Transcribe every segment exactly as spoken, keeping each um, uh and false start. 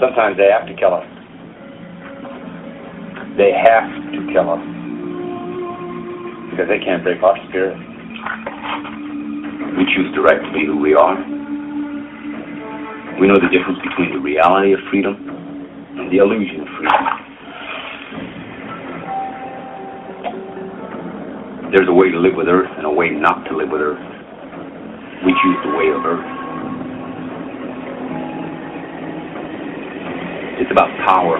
sometimes they have to kill us. They have to kill us because they can't break our spirit. We choose directly to be who we are. We know the difference between the reality of freedom and the illusion of freedom. There's a way to live with Earth and a way not to live with Earth. We choose the way of Earth. It's about power.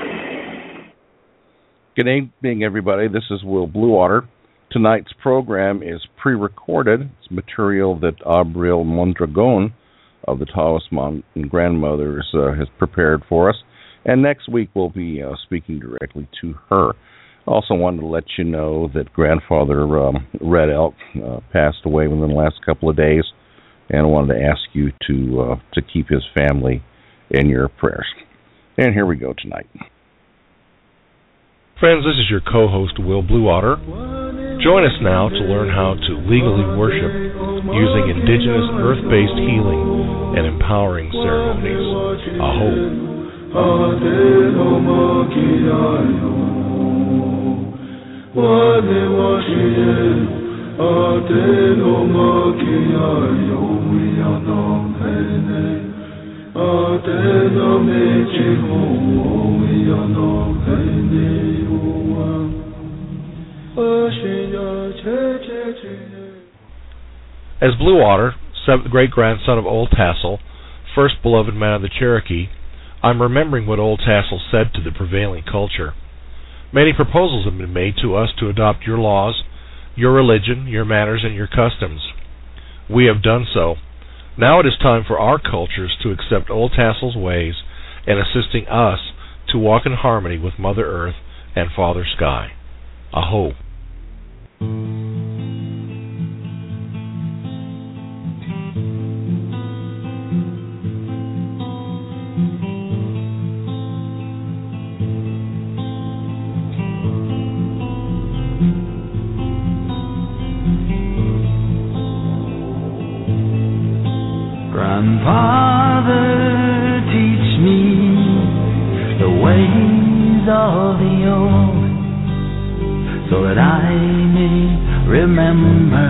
Good evening, everybody. This is Will Bluewater. Tonight's program is pre-recorded. It's material that Abril Mondragon of the Taoist Mountain Grandmothers uh, has prepared for us. And next week we'll be uh, speaking directly to her. Also wanted to let you know that Grandfather um, Red Elk uh, passed away within the last couple of days, and I wanted to ask you to uh, to keep his family in your prayers. And here we go tonight. Friends, this is your co-host, Will Bluewater. Join us now to learn how to legally worship using indigenous earth-based healing and empowering ceremonies. Aho. As Bluewater, seventh great-grandson of Old Tassel, first beloved man of the Cherokee, I'm remembering what Old Tassel said to the prevailing culture. Many proposals have been made to us to adopt your laws, your religion, your manners, and your customs. We have done so. Now it is time for our cultures to accept Old Tassel's ways and assisting us to walk in harmony with Mother Earth and Father Sky. Aho. Grandfather, teach me the ways of the old, so that I may remember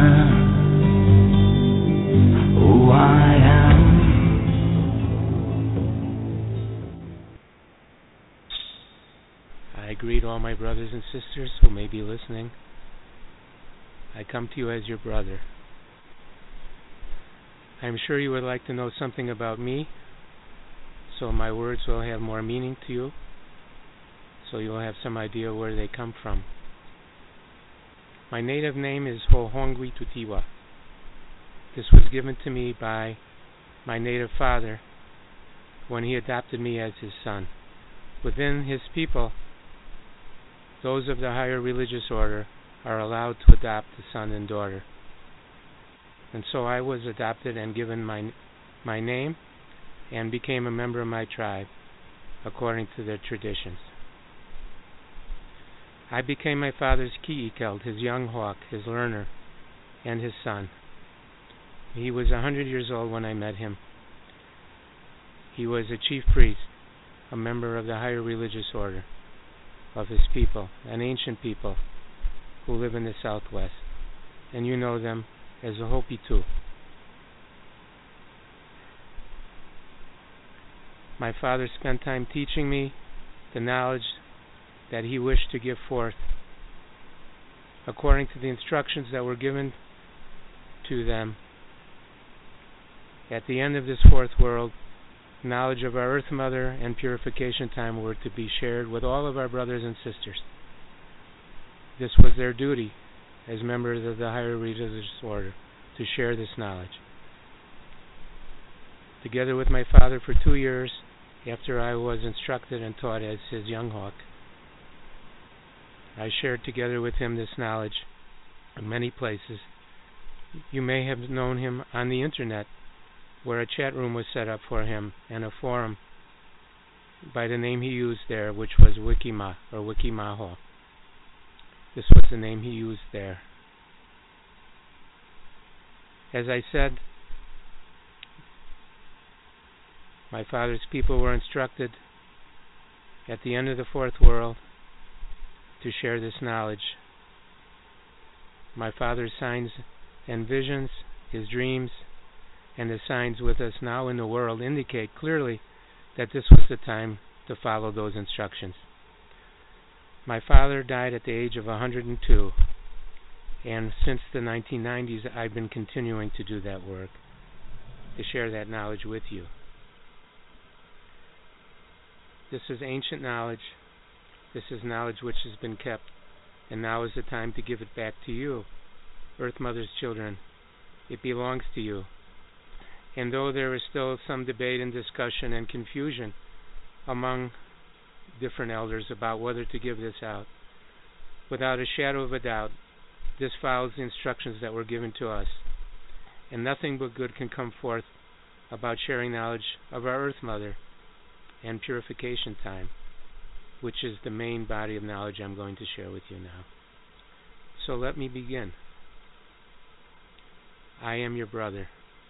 who I am. I greet all my brothers and sisters who may be listening. I come to you as your brother. I'm sure you would like to know something about me, so my words will have more meaning to you, so you'll have some idea where they come from. My native name is Hohongwi Tutiwa. This was given to me by my native father when he adopted me as his son. Within his people, those of the higher religious order are allowed to adopt the son and daughter. And so I was adopted and given my my name and became a member of my tribe according to their traditions. I became my father's Ki'ikeld, his young hawk, his learner, and his son. He was a hundred years old when I met him. He was a chief priest, a member of the higher religious order of his people, an ancient people who live in the Southwest. And you know them as a Hopi-Tu. My father spent time teaching me the knowledge that he wished to give forth according to the instructions that were given to them. At the end of this fourth world, knowledge of our Earth Mother and purification time were to be shared with all of our brothers and sisters. This was their duty as members of the higher religious order, to share this knowledge. Together with my father for two years, after I was instructed and taught as his young hawk, I shared together with him this knowledge in many places. You may have known him on the internet, where a chat room was set up for him and a forum by the name he used there, which was Wikima or Wikimaho. This was the name he used there. As I said, my father's people were instructed at the end of the fourth world to share this knowledge. My Father's signs and visions, his dreams, and the signs with us now in the world indicate clearly that this was the time to follow those instructions. My father died at the age of one hundred two, and since the nineteen nineties I've been continuing to do that work, to share that knowledge with you. This is ancient knowledge. This is knowledge which has been kept, and now is the time to give it back to you, Earth Mother's children. It belongs to you. And though there is still some debate and discussion and confusion among different elders about whether to give this out, without a shadow of a doubt, this follows the instructions that were given to us, and nothing but good can come forth about sharing knowledge of our Earth Mother and purification time, which is the main body of knowledge I'm going to share with you now. So let me begin. I am your brother.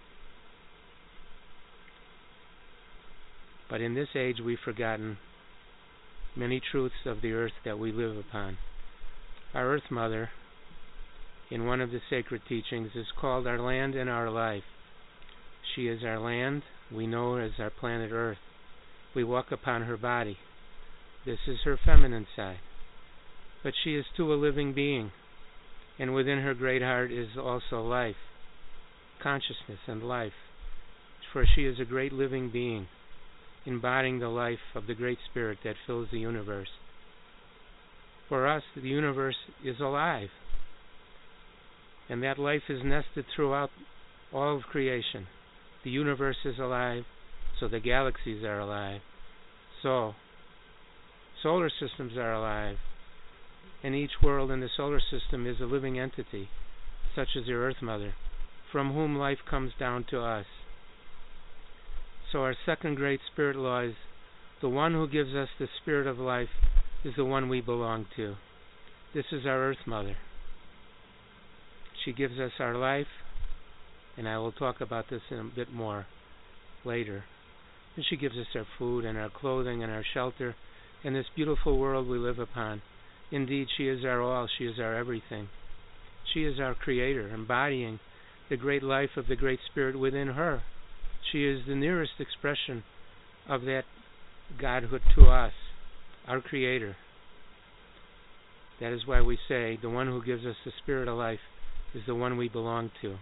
But in this age we've forgotten many truths of the earth that we live upon. Our Earth Mother, in one of the sacred teachings, is called our land and our life. She is our land, we know her as our planet Earth. We walk upon her body. This is her feminine side. But she is too a living being, and within her great heart is also life, consciousness and life. For she is a great living being, embodying the life of the Great Spirit that fills the universe. For us, the universe is alive, and that life is nested throughout all of creation. The universe is alive, so the galaxies are alive. So, solar systems are alive, and each world in the solar system is a living entity, such as the Earth Mother, from whom life comes down to us. So our second great spirit law is the one who gives us the spirit of life is the one we belong to. This is our Earth Mother. She gives us our life, and I will talk about this in a bit more later. And she gives us our food and our clothing and our shelter in this beautiful world we live upon. Indeed, she is our all. She is our everything. She is our creator, embodying the great life of the Great Spirit within her. She is the nearest expression of that Godhood to us, our Creator. That is why we say the one who gives us the spirit of life is the one we belong to.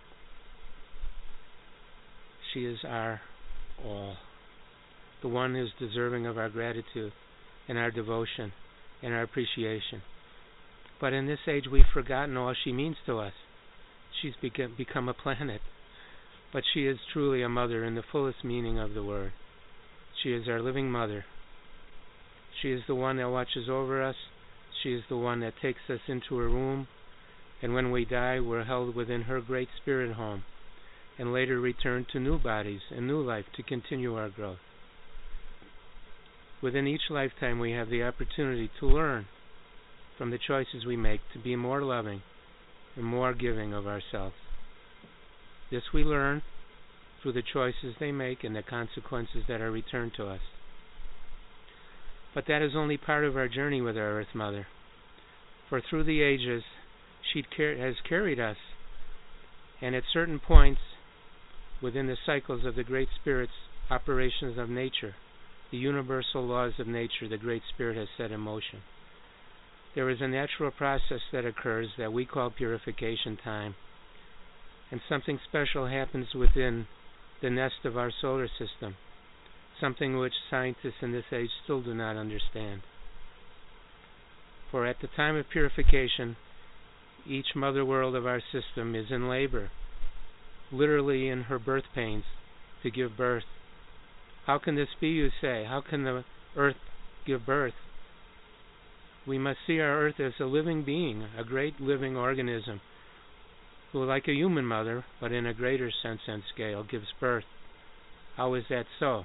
She is our all, the one who is deserving of our gratitude and our devotion and our appreciation. But in this age we've forgotten all she means to us. She's become, become a planet. But she is truly a mother in the fullest meaning of the word. She is our living mother. She is the one that watches over us. She is the one that takes us into her womb. And when we die, we're held within her great spirit home, and later return to new bodies and new life to continue our growth. Within each lifetime, we have the opportunity to learn from the choices we make to be more loving and more giving of ourselves. This we learn through the choices they make and the consequences that are returned to us. But that is only part of our journey with our Earth Mother. For through the ages, she has carried us, and at certain points within the cycles of the Great Spirit's operations of nature, the universal laws of nature the Great Spirit has set in motion, there is a natural process that occurs that we call purification time. And something special happens within the nest of our solar system, something which scientists in this age still do not understand. For at the time of purification, each mother world of our system is in labor, literally in her birth pains, to give birth. How can this be, you say? How can the earth give birth? We must see our earth as a living being, a great living organism, who, like a human mother, but in a greater sense and scale, gives birth. How is that so?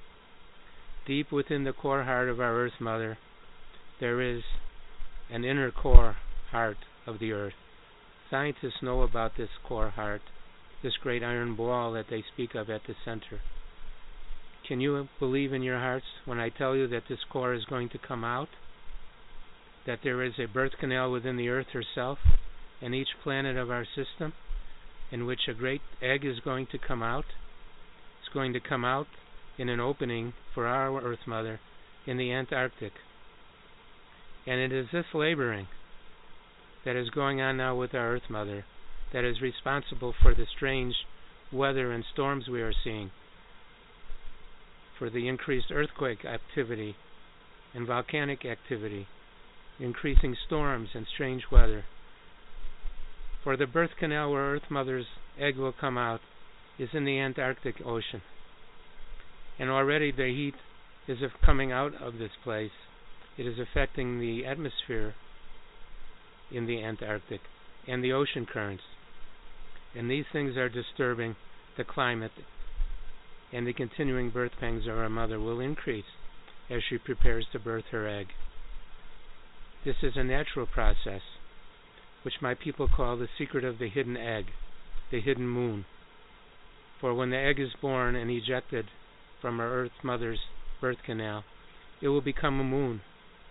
Deep within the core heart of our Earth Mother, there is an inner core heart of the earth. Scientists know about this core heart, this great iron ball that they speak of at the center. Can you believe in your hearts when I tell you that this core is going to come out? That there is a birth canal within the earth herself and each planet of our system in which a great egg is going to come out? It's going to come out in an opening for our Earth Mother in the Antarctic. And it is this laboring that is going on now with our Earth Mother that is responsible for the strange weather and storms we are seeing, for the increased earthquake activity and volcanic activity, increasing storms and strange weather. For the birth canal where Earth Mother's egg will come out is in the Antarctic Ocean. And already the heat is coming out of this place. It is affecting the atmosphere in the Antarctic and the ocean currents. And these things are disturbing the climate, and the continuing birth pangs of our mother will increase as she prepares to birth her egg. This is a natural process, which my people call the secret of the hidden egg, the hidden moon. For when the egg is born and ejected from our Earth Mother's birth canal, it will become a moon.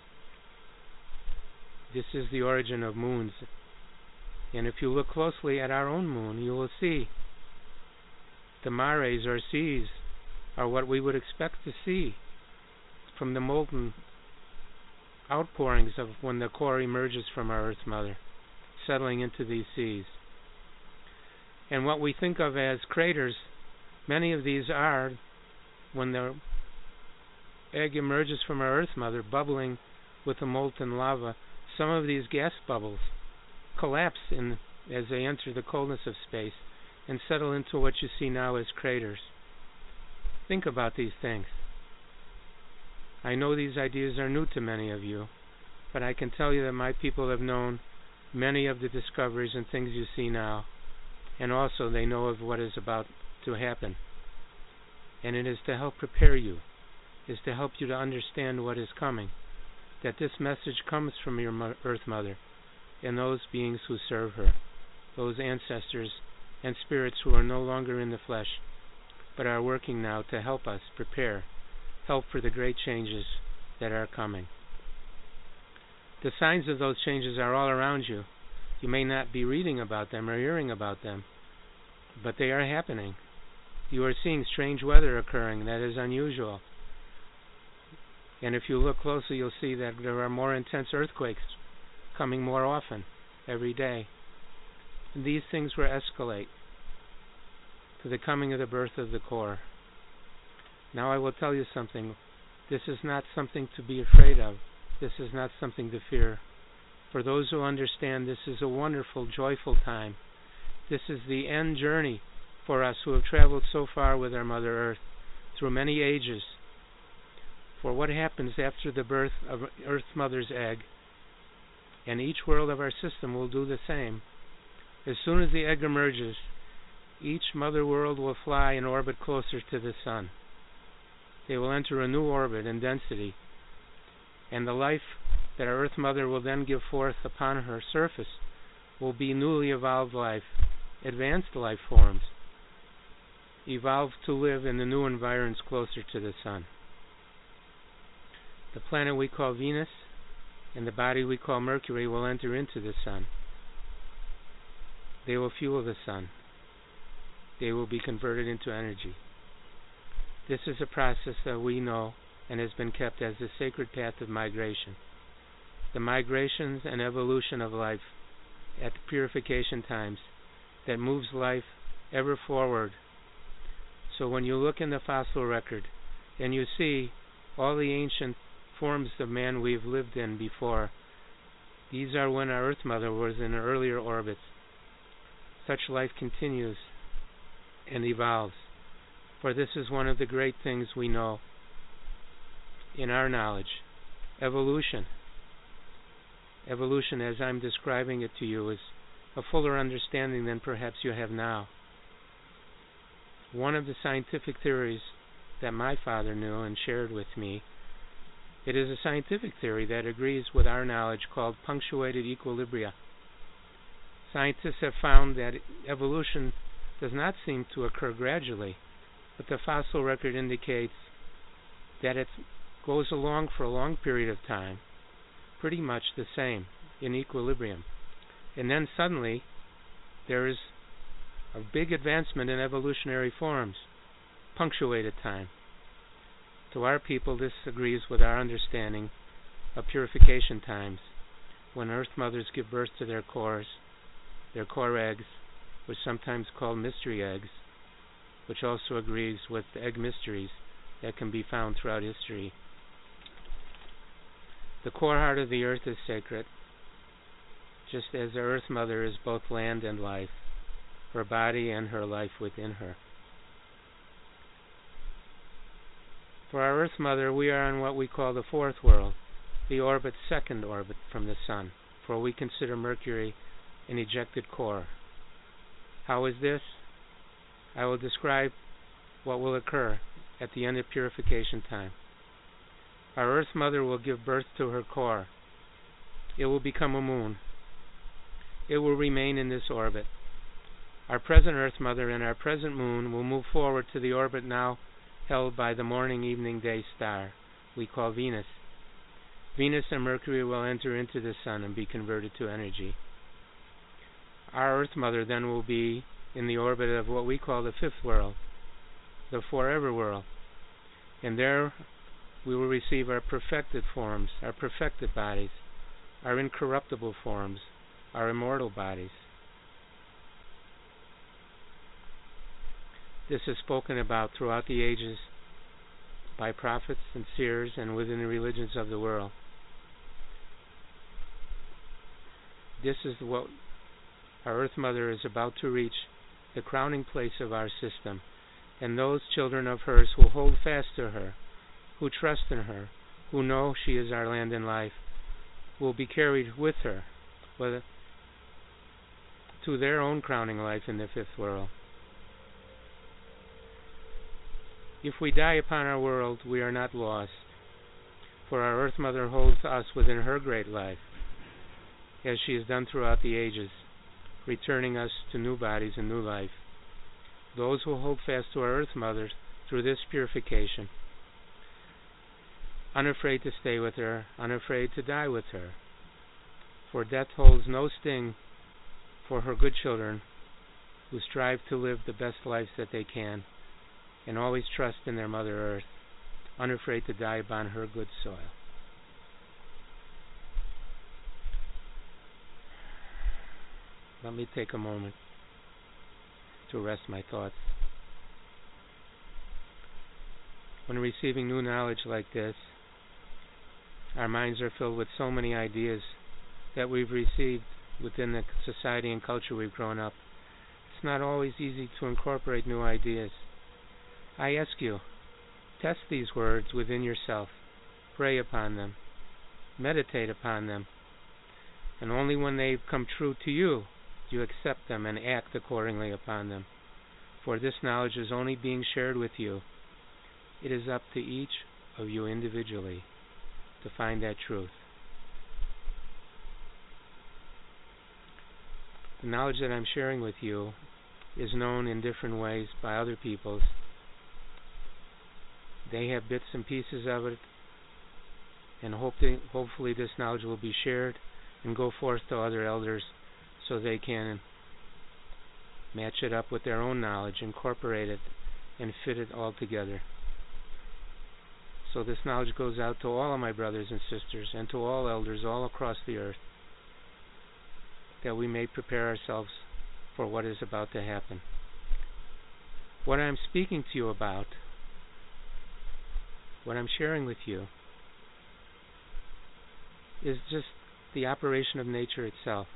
This is the origin of moons. And if you look closely at our own moon, you will see the mares or seas are what we would expect to see from the molten outpourings of when the core emerges from our Earth Mother, settling into these seas. And what we think of as craters, many of these are, when the egg emerges from our Earth Mother, bubbling with the molten lava, some of these gas bubbles collapse in as they enter the coldness of space and settle into what you see now as craters. Think about these things. I know these ideas are new to many of you, but I can tell you that my people have known many of the discoveries and things you see now, and also they know of what is about to happen. And it is to help prepare you, is to help you to understand what is coming, that this message comes from your mo- Earth Mother and those beings who serve her, those ancestors and spirits who are no longer in the flesh, but are working now to help us prepare, help for the great changes that are coming. The signs of those changes are all around you. You may not be reading about them or hearing about them, but they are happening. You are seeing strange weather occurring that is unusual. And if you look closely, you'll see that there are more intense earthquakes coming more often, every day. And these things will escalate to the coming of the birth of the core. Now I will tell you something. This is not something to be afraid of. This is not something to fear. For those who understand, this is a wonderful, joyful time. This is the end journey for us who have traveled so far with our Mother Earth through many ages. For what happens after the birth of Earth Mother's egg, and each world of our system will do the same. As soon as the egg emerges, each mother world will fly in orbit closer to the sun. They will enter a new orbit and density, and the life that our Earth Mother will then give forth upon her surface will be newly evolved life, advanced life forms, evolved to live in the new environs closer to the sun. The planet we call Venus and the body we call Mercury will enter into the sun. They will fuel the sun. They will be converted into energy. This is a process that we know and has been kept as the sacred path of migration. The migrations and evolution of life at the purification times that moves life ever forward. So when you look in the fossil record and you see all the ancient forms of man we've lived in before, these are when our Earth Mother was in earlier orbits. Such life continues and evolves. For this is one of the great things we know in our knowledge. Evolution. Evolution, as I'm describing it to you, is a fuller understanding than perhaps you have now. One of the scientific theories that my father knew and shared with me, it is a scientific theory that agrees with our knowledge called punctuated equilibria. Scientists have found that evolution does not seem to occur gradually, but the fossil record indicates that it goes along for a long period of time, pretty much the same, in equilibrium. And then suddenly, there is a big advancement in evolutionary forms, punctuated time. To our people, this agrees with our understanding of purification times, when Earth Mothers give birth to their cores, their core eggs, which are sometimes called mystery eggs, which also agrees with the egg mysteries that can be found throughout history. The core heart of the earth is sacred, just as the Earth Mother is both land and life, her body and her life within her. For our Earth Mother, we are on what we call the fourth world, the orbit's second orbit from the Sun, for we consider Mercury an ejected core. How is this? I will describe what will occur at the end of purification time. Our Earth Mother will give birth to her core. It will become a moon. It will remain in this orbit. Our present Earth Mother and our present moon will move forward to the orbit now held by the morning, evening, day star we call Venus. Venus and Mercury will enter into the Sun and be converted to energy. Our Earth Mother then will be in the orbit of what we call the fifth world, the forever world. And there we will receive our perfected forms, our perfected bodies, our incorruptible forms, our immortal bodies. This is spoken about throughout the ages by prophets and seers and within the religions of the world. This is what our Earth Mother is about to reach, the crowning place of our system, and those children of hers who hold fast to her, who trust in her, who know she is our land and life, will be carried with her whether, to their own crowning life in the fifth world. If we die upon our world, we are not lost, for our Earth Mother holds us within her great life, as she has done throughout the ages, returning us to new bodies and new life. Those who hold fast to our Earth Mother through this purification, unafraid to stay with her, unafraid to die with her, for death holds no sting for her good children who strive to live the best lives that they can and always trust in their Mother Earth, unafraid to die upon her good soil. Let me take a moment to rest my thoughts. When receiving new knowledge like this, our minds are filled with so many ideas that we've received within the society and culture we've grown up. It's not always easy to incorporate new ideas. I ask you, test these words within yourself, pray upon them, meditate upon them, and only when they come true to you do you accept them and act accordingly upon them. For this knowledge is only being shared with you. It is up to each of you individually to find that truth. The knowledge that I'm sharing with you is known in different ways by other peoples. They have bits and pieces of it, and hope to, hopefully this knowledge will be shared and go forth to other elders so they can match it up with their own knowledge, incorporate it, and fit it all together. So this knowledge goes out to all of my brothers and sisters and to all elders all across the earth, that we may prepare ourselves for what is about to happen. What I'm speaking to you about, what I'm sharing with you, is just the operation of nature itself.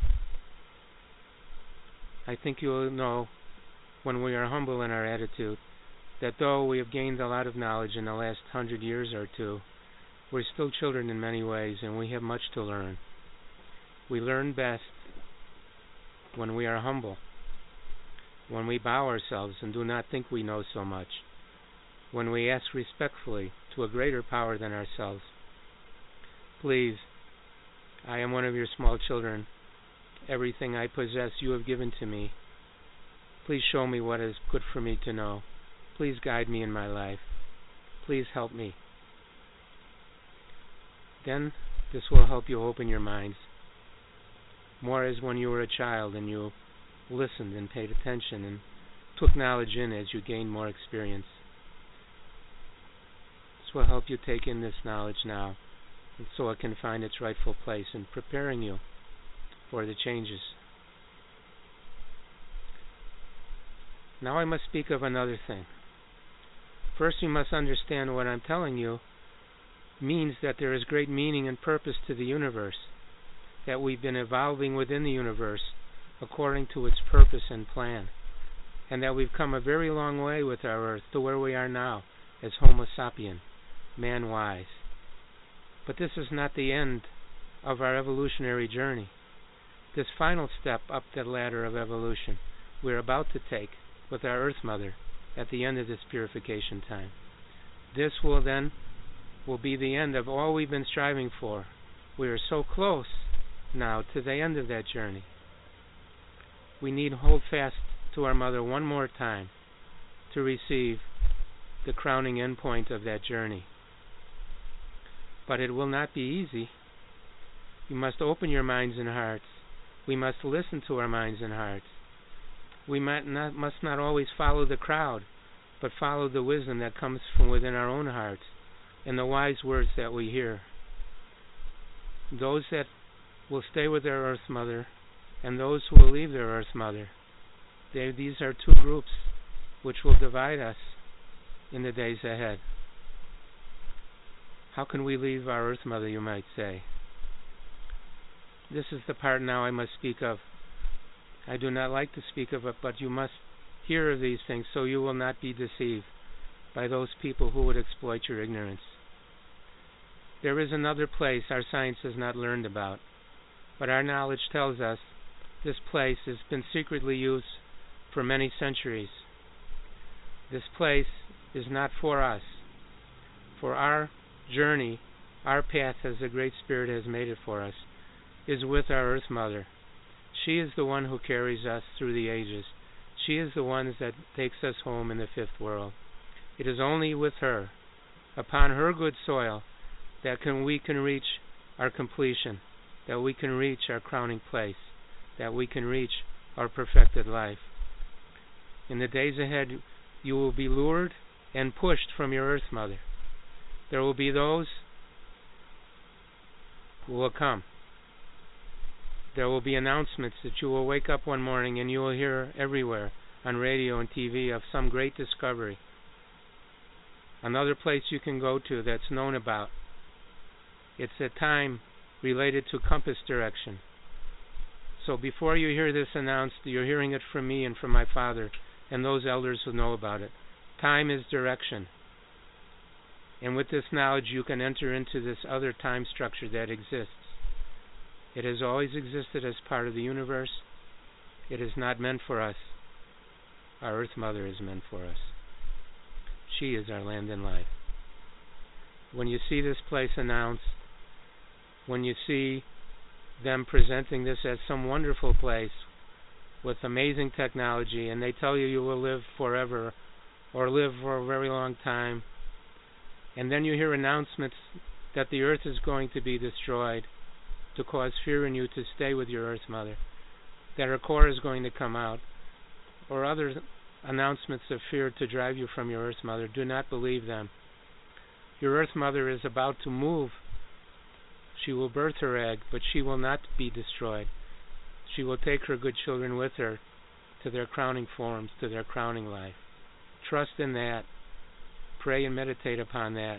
I think you'll know, when we are humble in our attitude, that though we have gained a lot of knowledge in the last hundred years or two, we're still children in many ways, and we have much to learn. We learn best when we are humble, when we bow ourselves and do not think we know so much, when we ask respectfully to a greater power than ourselves, please, I am one of your small children. Everything I possess you have given to me. Please show me what is good for me to know. Please guide me in my life. Please help me. Then this will help you open your minds more as when you were a child and you listened and paid attention and took knowledge in as you gained more experience. This will help you take in this knowledge now, and so it can find its rightful place in preparing you for the changes. Now I must speak of another thing. First, you must understand what I'm telling you means that there is great meaning and purpose to the universe, that we've been evolving within the universe according to its purpose and plan, and that we've come a very long way with our Earth to where we are now as Homo sapien, man-wise. But this is not the end of our evolutionary journey. This final step up the ladder of evolution we're about to take with our Earth Mother at the end of this purification time. This will then will be the end of all we've been striving for. We are so close now to the end of that journey. We need to hold fast to our Mother one more time to receive the crowning end point of that journey. But it will not be easy. You must open your minds and hearts. We must listen to our minds and hearts. We might not, must not always follow the crowd, but follow the wisdom that comes from within our own hearts and the wise words that we hear. Those that will stay with their Earth Mother and those who will leave their Earth Mother, they, these are two groups which will divide us in the days ahead. How can we leave our Earth Mother, you might say? This is the part now I must speak of. I do not like to speak of it, but you must hear of these things so you will not be deceived by those people who would exploit your ignorance. There is another place our science has not learned about, but our knowledge tells us this place has been secretly used for many centuries. This place is not for us. For our journey, our path as the Great Spirit has made it for us, is with our Earth Mother. She is the one who carries us through the ages. She is the one that takes us home in the fifth world. It is only with her, upon her good soil, that can we can reach our completion, that we can reach our crowning place, that we can reach our perfected life. In the days ahead, you will be lured and pushed from your Earth Mother. There will be those who will come. There will be announcements that you will wake up one morning and you will hear everywhere on radio and T V of some great discovery. Another place you can go to that's known about. It's a time related to compass direction. So before you hear this announced, you're hearing it from me and from my Father and those elders who know about it. Time is direction. And with this knowledge you can enter into this other time structure that exists. It has always existed as part of the universe. It is not meant for us. Our Earth Mother is meant for us. She is our land and life. When you see this place announced, when you see them presenting this as some wonderful place with amazing technology, and they tell you you will live forever or live for a very long time, and then you hear announcements that the earth is going to be destroyed to cause fear in you to stay with your Earth Mother, that her core is going to come out, or other announcements of fear to drive you from your Earth Mother, do not believe them. Your Earth Mother is about to move. She will birth her egg, but she will not be destroyed. She will take her good children with her to their crowning forms, to their crowning life. Trust in that. Pray and meditate upon that.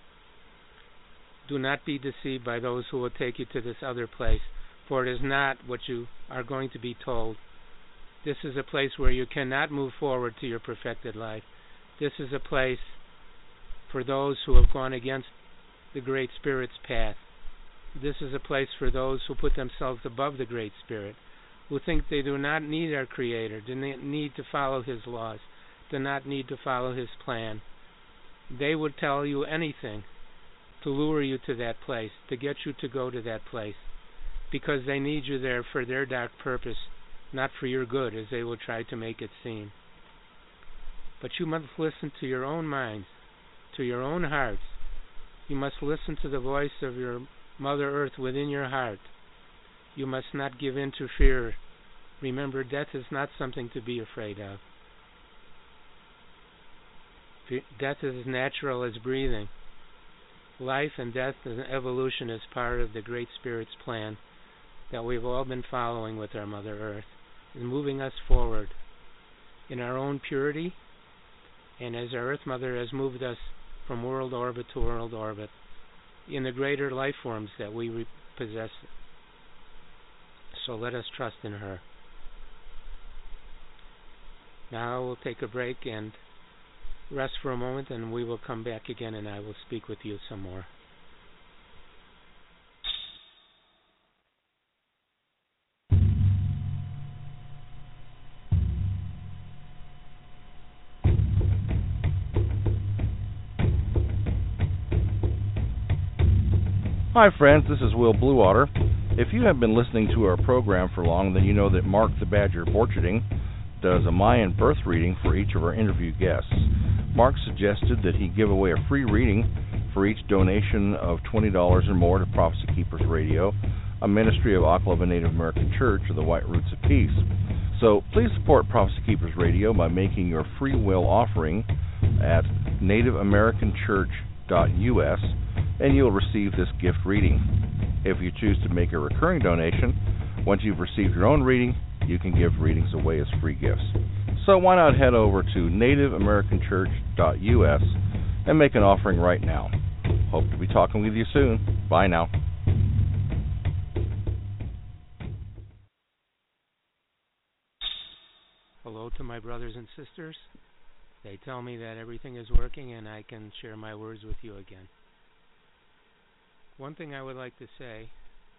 Do not be deceived by those who will take you to this other place, for it is not what you are going to be told. This is a place where you cannot move forward to your perfected life. This is a place for those who have gone against the Great Spirit's path. This is a place for those who put themselves above the Great Spirit, who think they do not need our Creator, do not need to follow His laws, do not need to follow His plan. They would tell you anything to lure you to that place, to get you to go to that place, because they need you there for their dark purpose, not for your good, as they will try to make it seem. But you must listen to your own minds, to your own hearts, You must listen to the voice of your Mother Earth within your heart. You must not give in to fear. Remember, death is not something to be afraid of. Death is as natural as breathing. Life and death and evolution is part of the Great Spirit's plan that we've all been following with our Mother Earth, and moving us forward in our own purity, and as our Earth Mother has moved us from world orbit to world orbit in the greater life forms that we re- possess. So let us trust in her. Now we'll take a break and rest for a moment, and we will come back again, and I will speak with you some more. Hi friends, this is Will Bluewater. If you have been listening to our program for long, then you know that Mark the Badger Borcherding does a Mayan birth reading for each of our interview guests. Mark suggested that he give away a free reading for each donation of twenty dollars or more to Prophecy Keepers Radio, a ministry of Oklahoma Native American Church of the White Roots of Peace. So please support Prophecy Keepers Radio by making your free will offering at native american church dot u s, and you'll receive this gift reading. If you choose to make a recurring donation, once you've received your own reading, you can give readings away as free gifts. So why not head over to native american church dot u s and make an offering right now. Hope to be talking with you soon. Bye now. Hello to my brothers and sisters. They tell me that everything is working and I can share my words with you again. One thing I would like to say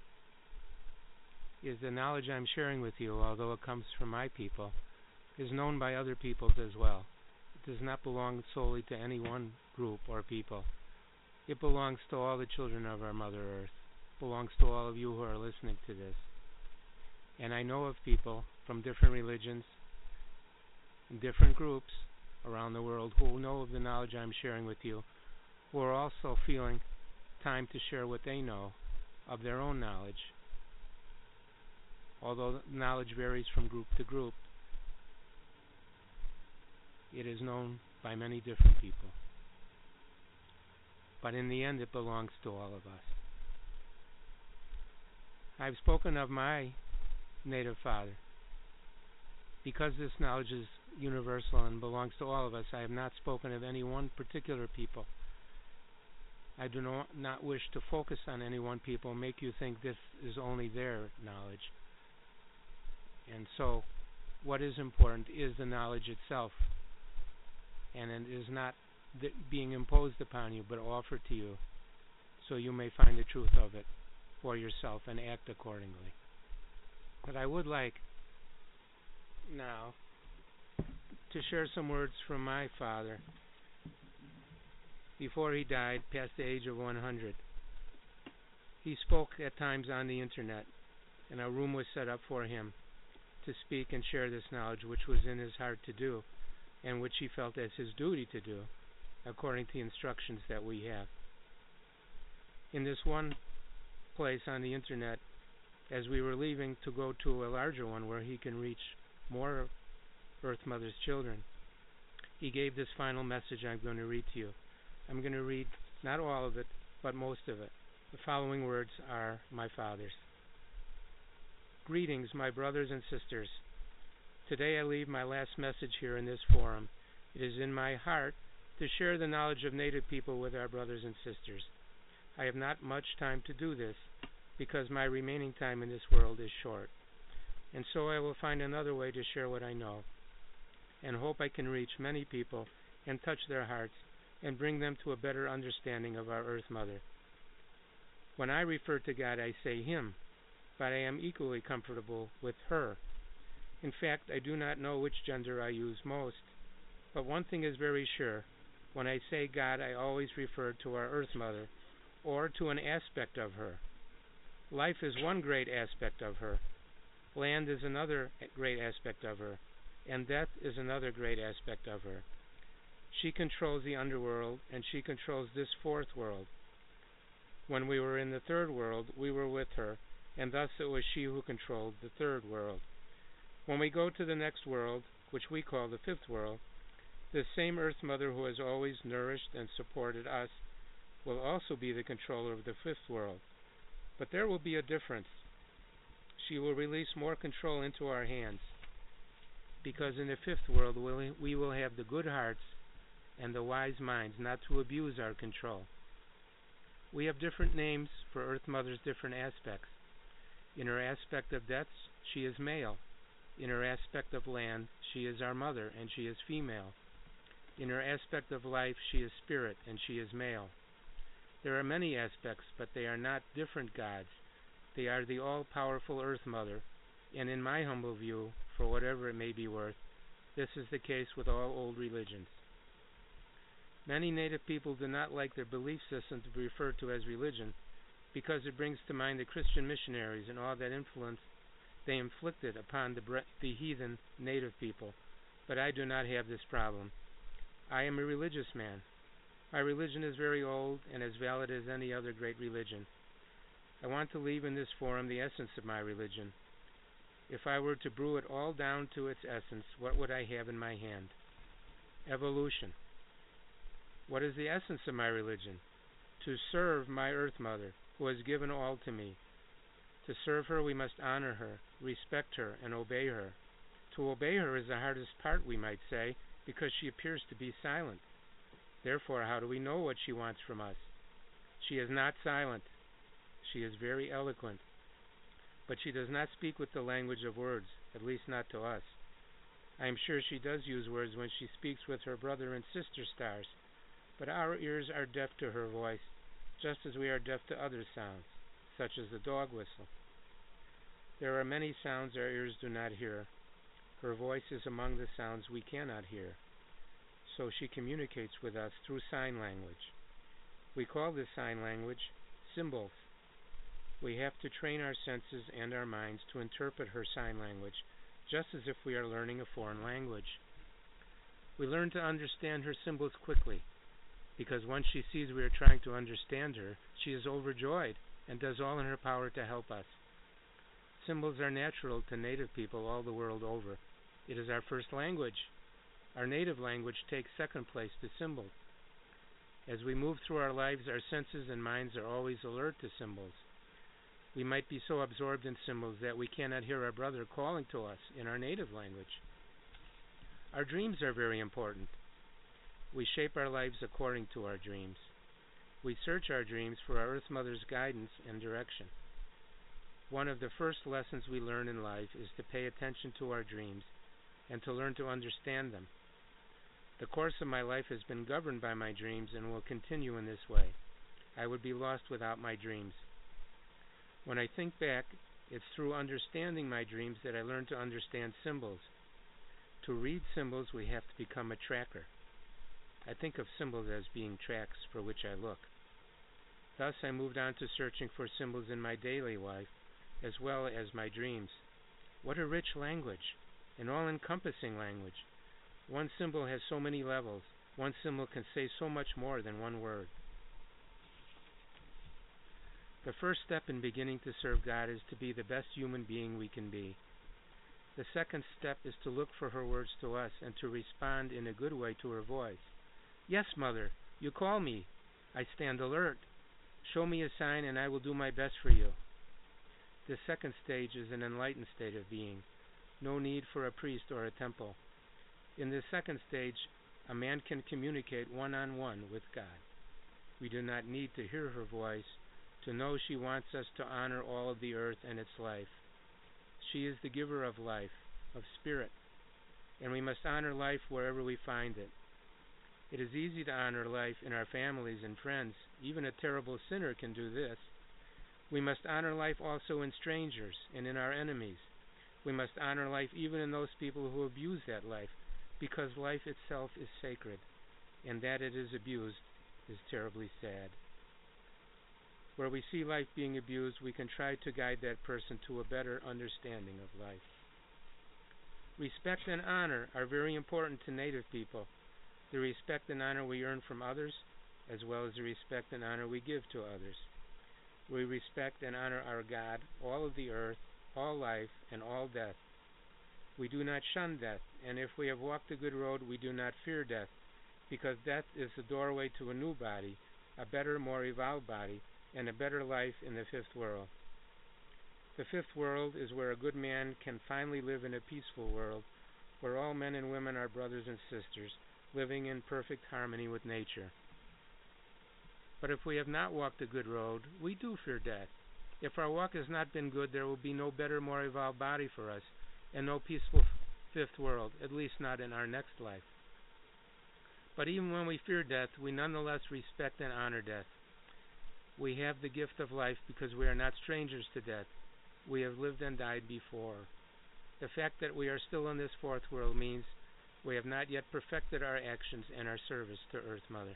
is the knowledge I'm sharing with you, although it comes from my people, is known by other peoples as well. It does not belong solely to any one group or people. It belongs to all the children of our Mother Earth. It belongs to all of you who are listening to this. And I know of people from different religions and different groups around the world who know of the knowledge I'm sharing with you, who are also feeling time to share what they know of their own knowledge. Although knowledge varies from group to group, it is known by many different people. But in the end, it belongs to all of us. I've spoken of my native father. Because this knowledge is universal and belongs to all of us, I have not spoken of any one particular people. I do not, not wish to focus on any one people, make you think this is only their knowledge. And so, what is important is the knowledge itself. And it is not th- being imposed upon you, but offered to you, so you may find the truth of it for yourself and act accordingly. But I would like now to share some words from my father before he died, past the age of one hundred. He spoke at times on the internet, and a room was set up for him to speak and share this knowledge, which was in his heart to do, and which he felt as his duty to do, according to the instructions that we have. In this one place on the internet, as we were leaving to go to a larger one where he can reach more Earth Mother's children, he gave this final message I'm going to read to you. I'm going to read not all of it, but most of it. The following words are my father's. Greetings, my brothers and sisters. Today I leave my last message here in this forum. It is in my heart to share the knowledge of Native people with our brothers and sisters. I have not much time to do this, because my remaining time in this world is short. And so I will find another way to share what I know, and hope I can reach many people and touch their hearts and bring them to a better understanding of our Earth Mother. When I refer to God, I say Him, but I am equally comfortable with her. In fact, I do not know which gender I use most, but one thing is very sure. When I say God, I always refer to our Earth Mother, or to an aspect of her. Life is one great aspect of her. Land is another great aspect of her, and death is another great aspect of her. She controls the underworld, and she controls this fourth world. When we were in the third world, we were with her, and thus it was she who controlled the third world. When we go to the next world, which we call the fifth world, this same Earth Mother who has always nourished and supported us will also be the controller of the fifth world. But there will be a difference. She will release more control into our hands, because in the fifth world we will have the good hearts and the wise minds not to abuse our control. We have different names for Earth Mother's different aspects. In her aspect of death, she is male. In her aspect of land, she is our mother, and she is female. In her aspect of life, she is spirit, and she is male. There are many aspects, but they are not different gods. They are the all-powerful Earth Mother, and in my humble view, for whatever it may be worth, this is the case with all old religions. Many native people do not like their belief system to be referred to as religion, because it brings to mind the Christian missionaries and all that influence they inflicted upon the, bre- the heathen native people. But I do not have this problem. I am a religious man. My religion is very old and as valid as any other great religion. I want to leave in this forum the essence of my religion. If I were to brew it all down to its essence, what would I have in my hand? Evolution. What is the essence of my religion? To serve my Earth Mother, who has given all to me. To serve her, we must honor her, respect her, and obey her. To obey her is the hardest part, we might say, because she appears to be silent. Therefore, how do we know what she wants from us? She is not silent. She is very eloquent. But she does not speak with the language of words, at least not to us. I am sure she does use words when she speaks with her brother and sister stars, but our ears are deaf to her voice, just as we are deaf to other sounds, such as the dog whistle. There are many sounds our ears do not hear. Her voice is among the sounds we cannot hear. So she communicates with us through sign language. We call this sign language symbols. We have to train our senses and our minds to interpret her sign language, just as if we are learning a foreign language. We learn to understand her symbols quickly, because once she sees we are trying to understand her, she is overjoyed and does all in her power to help us. Symbols are natural to native people all the world over. It is our first language. Our native language takes second place to symbols. As we move through our lives, our senses and minds are always alert to symbols. We might be so absorbed in symbols that we cannot hear our brother calling to us in our native language. Our dreams are very important. We shape our lives according to our dreams. We search our dreams for our Earth Mother's guidance and direction. One of the first lessons we learn in life is to pay attention to our dreams and to learn to understand them. The course of my life has been governed by my dreams and will continue in this way. I would be lost without my dreams. When I think back, it's through understanding my dreams that I learn to understand symbols. To read symbols, we have to become a tracker. I think of symbols as being tracks for which I look. Thus, I moved on to searching for symbols in my daily life, as well as my dreams. What a rich language, an all-encompassing language. One symbol has so many levels. One symbol can say so much more than one word. The first step in beginning to serve God is to be the best human being we can be. The second step is to look for her words to us and to respond in a good way to her voice. Yes, Mother, you call me. I stand alert. Show me a sign and I will do my best for you. The second stage is an enlightened state of being. No need for a priest or a temple. In this second stage, a man can communicate one-on-one with God. We do not need to hear her voice to know she wants us to honor all of the earth and its life. She is the giver of life, of spirit, and we must honor life wherever we find it. It is easy to honor life in our families and friends. Even a terrible sinner can do this. We must honor life also in strangers and in our enemies. We must honor life even in those people who abuse that life, because life itself is sacred, and that it is abused is terribly sad. Where we see life being abused, we can try to guide that person to a better understanding of life. Respect and honor are very important to native people. The respect and honor we earn from others, as well as the respect and honor we give to others. We respect and honor our God, all of the earth, all life, and all death. We do not shun death, and if we have walked a good road, we do not fear death, because death is the doorway to a new body, a better, more evolved body, and a better life in the fifth world. The fifth world is where a good man can finally live in a peaceful world, where all men and women are brothers and sisters, living in perfect harmony with nature. But if we have not walked a good road, we do fear death. If our walk has not been good, there will be no better, more evolved body for us, and no peaceful fifth world, at least not in our next life. But even when we fear death, we nonetheless respect and honor death. We have the gift of life because we are not strangers to death. We have lived and died before. The fact that we are still in this fourth world means we have not yet perfected our actions and our service to Earth Mother.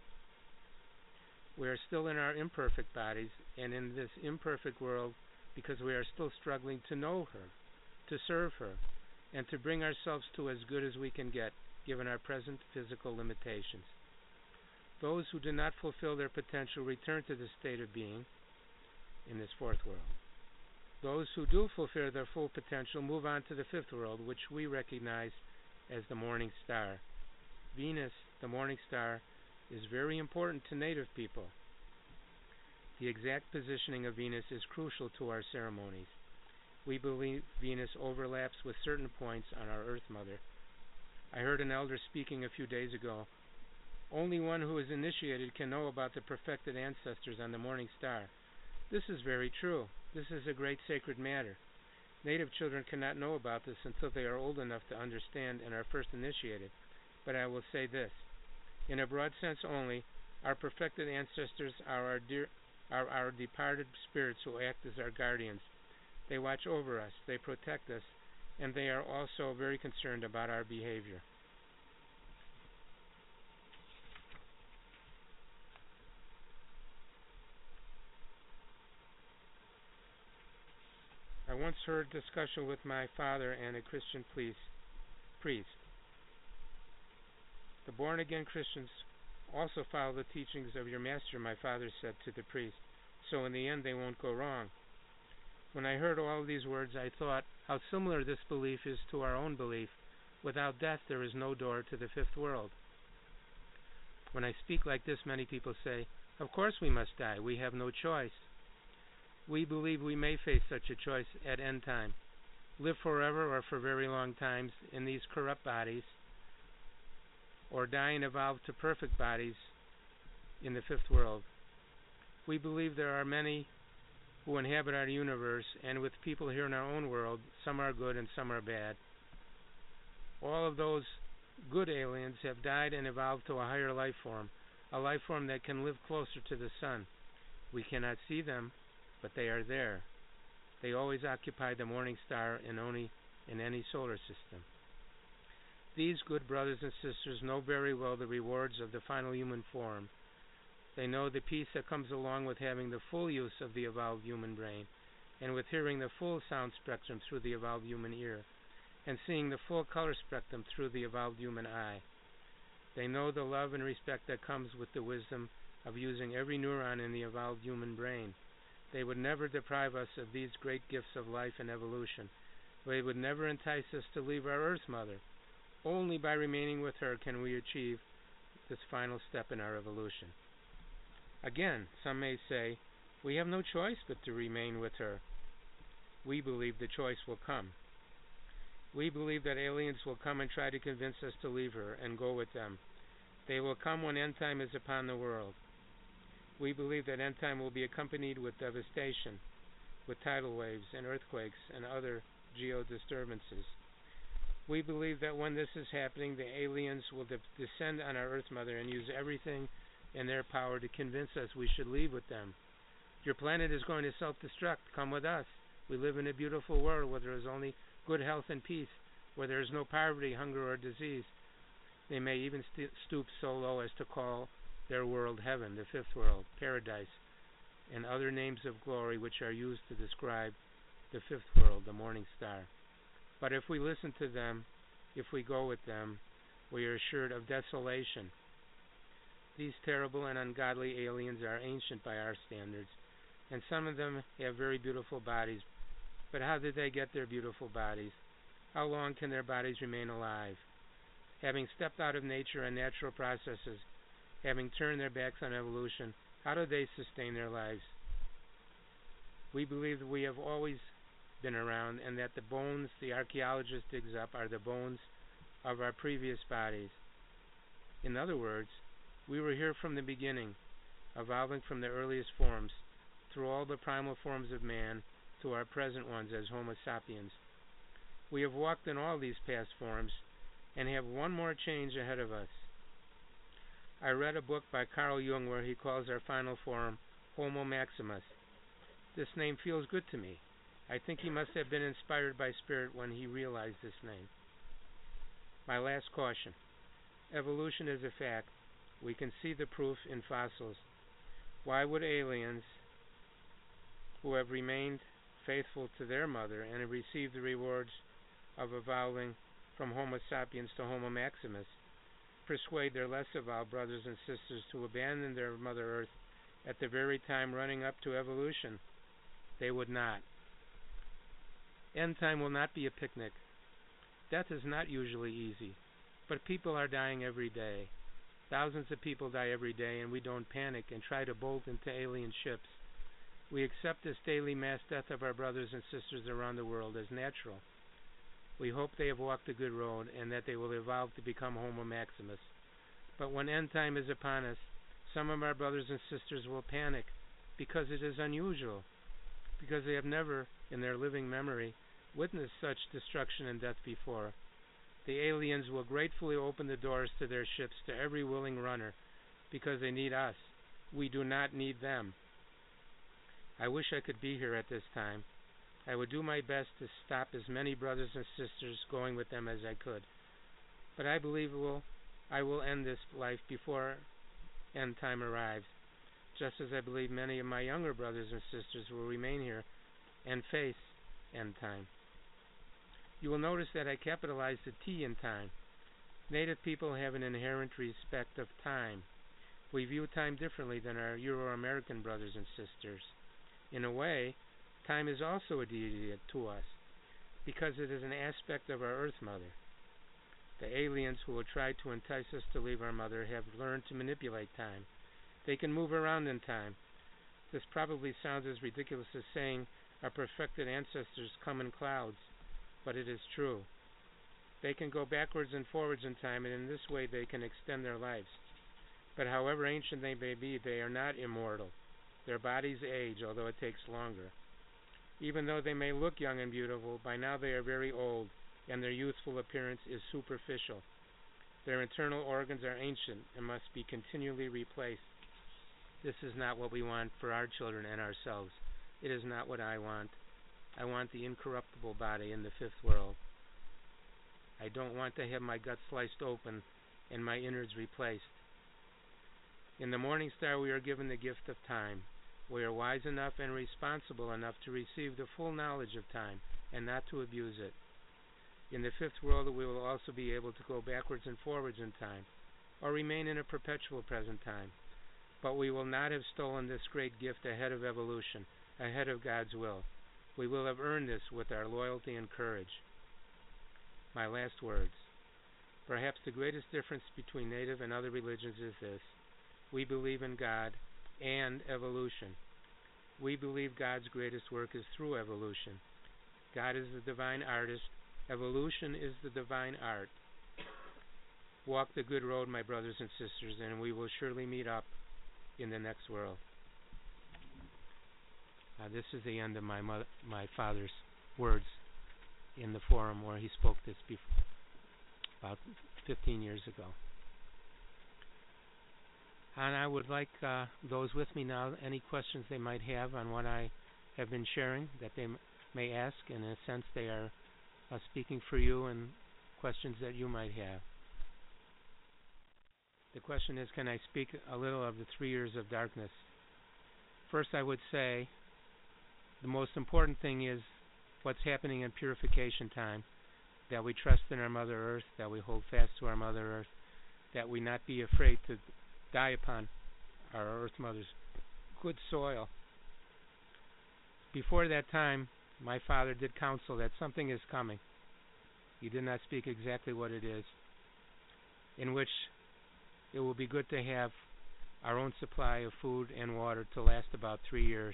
We are still in our imperfect bodies and in this imperfect world because we are still struggling to know her, to serve her, and to bring ourselves to as good as we can get, given our present physical limitations. Those who do not fulfill their potential return to the state of being in this fourth world. Those who do fulfill their full potential move on to the fifth world, which we recognize as the morning star. Venus, the morning star, is very important to native people. The exact positioning of Venus is crucial to our ceremonies. We believe Venus overlaps with certain points on our Earth Mother. I heard an elder speaking a few days ago. Only one who is initiated can know about the perfected ancestors on the morning star. This is very true. This is a great sacred matter. Native children cannot know about this until they are old enough to understand and are first initiated. But I will say this. In a broad sense only, our perfected ancestors are our, dear, are our departed spirits who act as our guardians. They watch over us, they protect us, and they are also very concerned about our behavior. I once heard discussion with my father and a Christian priest. The born-again Christians also follow the teachings of your master, my father said to the priest, so in the end they won't go wrong. When I heard all of these words, I thought how similar this belief is to our own belief. Without death, there is no door to the fifth world. When I speak like this, many people say, of course we must die. We have no choice. We believe we may face such a choice at end time. Live forever or for very long times in these corrupt bodies, or die and evolve to perfect bodies in the fifth world. We believe there are many who inhabit our universe, and with people here in our own world, some are good and some are bad. All of those good aliens have died and evolved to a higher life form, a life form that can live closer to the sun. We cannot see them, but they are there. They always occupy the morning star in, only, in any solar system. These good brothers and sisters know very well the rewards of the final human form. They know the peace that comes along with having the full use of the evolved human brain, and with hearing the full sound spectrum through the evolved human ear, and seeing the full color spectrum through the evolved human eye. They know the love and respect that comes with the wisdom of using every neuron in the evolved human brain. They would never deprive us of these great gifts of life and evolution. They would never entice us to leave our Earth Mother. Only by remaining with her can we achieve this final step in our evolution. Again, some may say, we have no choice but to remain with her. We believe the choice will come. We believe that aliens will come and try to convince us to leave her and go with them. They will come when end time is upon the world. We believe that end time will be accompanied with devastation, with tidal waves and earthquakes and other geodisturbances. We believe that when this is happening, the aliens will de- descend on our Earth Mother and use everything in their power to convince us we should leave with them. Your planet is going to self-destruct. Come with us. We live in a beautiful world where there is only good health and peace, where there is no poverty, hunger, or disease. They may even st- stoop so low as to call their world heaven, the fifth world, paradise, and other names of glory which are used to describe the fifth world, the morning star. But if we listen to them, if we go with them, we are assured of desolation. These terrible and ungodly aliens are ancient by our standards. and some of them have very beautiful bodies. But how did they get their beautiful bodies? How long can their bodies remain alive? Having stepped out of nature and natural processes, having turned their backs on evolution, how do they sustain their lives? We believe that we have always been around and that the bones the archaeologist digs up are the bones of our previous bodies. In other words, we were here from the beginning, evolving from the earliest forms, through all the primal forms of man, to our present ones as Homo sapiens. We have walked in all these past forms and have one more change ahead of us. I read a book by Carl Jung where he calls our final form Homo Maximus. This name feels good to me. I think he must have been inspired by spirit when he realized this name. My last caution. Evolution is a fact. We can see the proof in fossils. Why would aliens who have remained faithful to their mother and have received the rewards of evolving from Homo sapiens to Homo Maximus persuade their less evolved brothers and sisters to abandon their Mother Earth at the very time running up to evolution? They would not. End time will not be a picnic. Death is not usually easy, but people are dying every day. Thousands of people die every day, and we don't panic and try to bolt into alien ships. We accept this daily mass death of our brothers and sisters around the world as natural. We hope they have walked a good road and that they will evolve to become Homo Maximus. But when end time is upon us, some of our brothers and sisters will panic because it is unusual, because they have never, in their living memory, witnessed such destruction and death before. The aliens will gratefully open the doors to their ships to every willing runner because they need us. We do not need them. I wish I could be here at this time. I would do my best to stop as many brothers and sisters going with them as I could. But I believe it will, I will end this life before end time arrives, just as I believe many of my younger brothers and sisters will remain here and face end time. You will notice that I capitalized the T in time. Native people have an inherent respect of time. We view time differently than our Euro-American brothers and sisters. In a way, time is also a deity to us, because it is an aspect of our Earth Mother. The aliens who will try to entice us to leave our mother have learned to manipulate time. They can move around in time. This probably sounds as ridiculous as saying our perfected ancestors come in clouds, but it is true. They can go backwards and forwards in time, and in this way they can extend their lives. But however ancient they may be, they are not immortal. Their bodies age, although it takes longer. Even though they may look young and beautiful, by now they are very old, and their youthful appearance is superficial. Their internal organs are ancient and must be continually replaced. This is not what we want for our children and ourselves. It is not what I want. I want the incorruptible body in the fifth world. I don't want to have my gut sliced open and my innards replaced. In the Morning Star we are given the gift of time. We are wise enough and responsible enough to receive the full knowledge of time and not to abuse it. In the fifth world we will also be able to go backwards and forwards in time, or remain in a perpetual present time. But we will not have stolen this great gift ahead of evolution, ahead of God's will. We will have earned this with our loyalty and courage. My last words. Perhaps the greatest difference between native and other religions is this. We believe in God and evolution. We believe God's greatest work is through evolution. God is the divine artist. Evolution is the divine art. Walk the good road, my brothers and sisters, and we will surely meet up in the next world. Uh, this is the end of my mother, my father's words in the forum where he spoke this before, about fifteen years ago. And I would like uh, those with me now, any questions they might have on what I have been sharing, that they m- may ask. In a sense, they are uh, speaking for you and questions that you might have. The question is, can I speak a little of the three years of darkness? First, I would say the most important thing is what's happening in purification time, that we trust in our Mother Earth, that we hold fast to our Mother Earth, that we not be afraid to die upon our Earth Mother's good soil. before that time, my father did counsel that something is coming. He did not speak exactly what it is, in which it will be good to have our own supply of food and water to last about three years.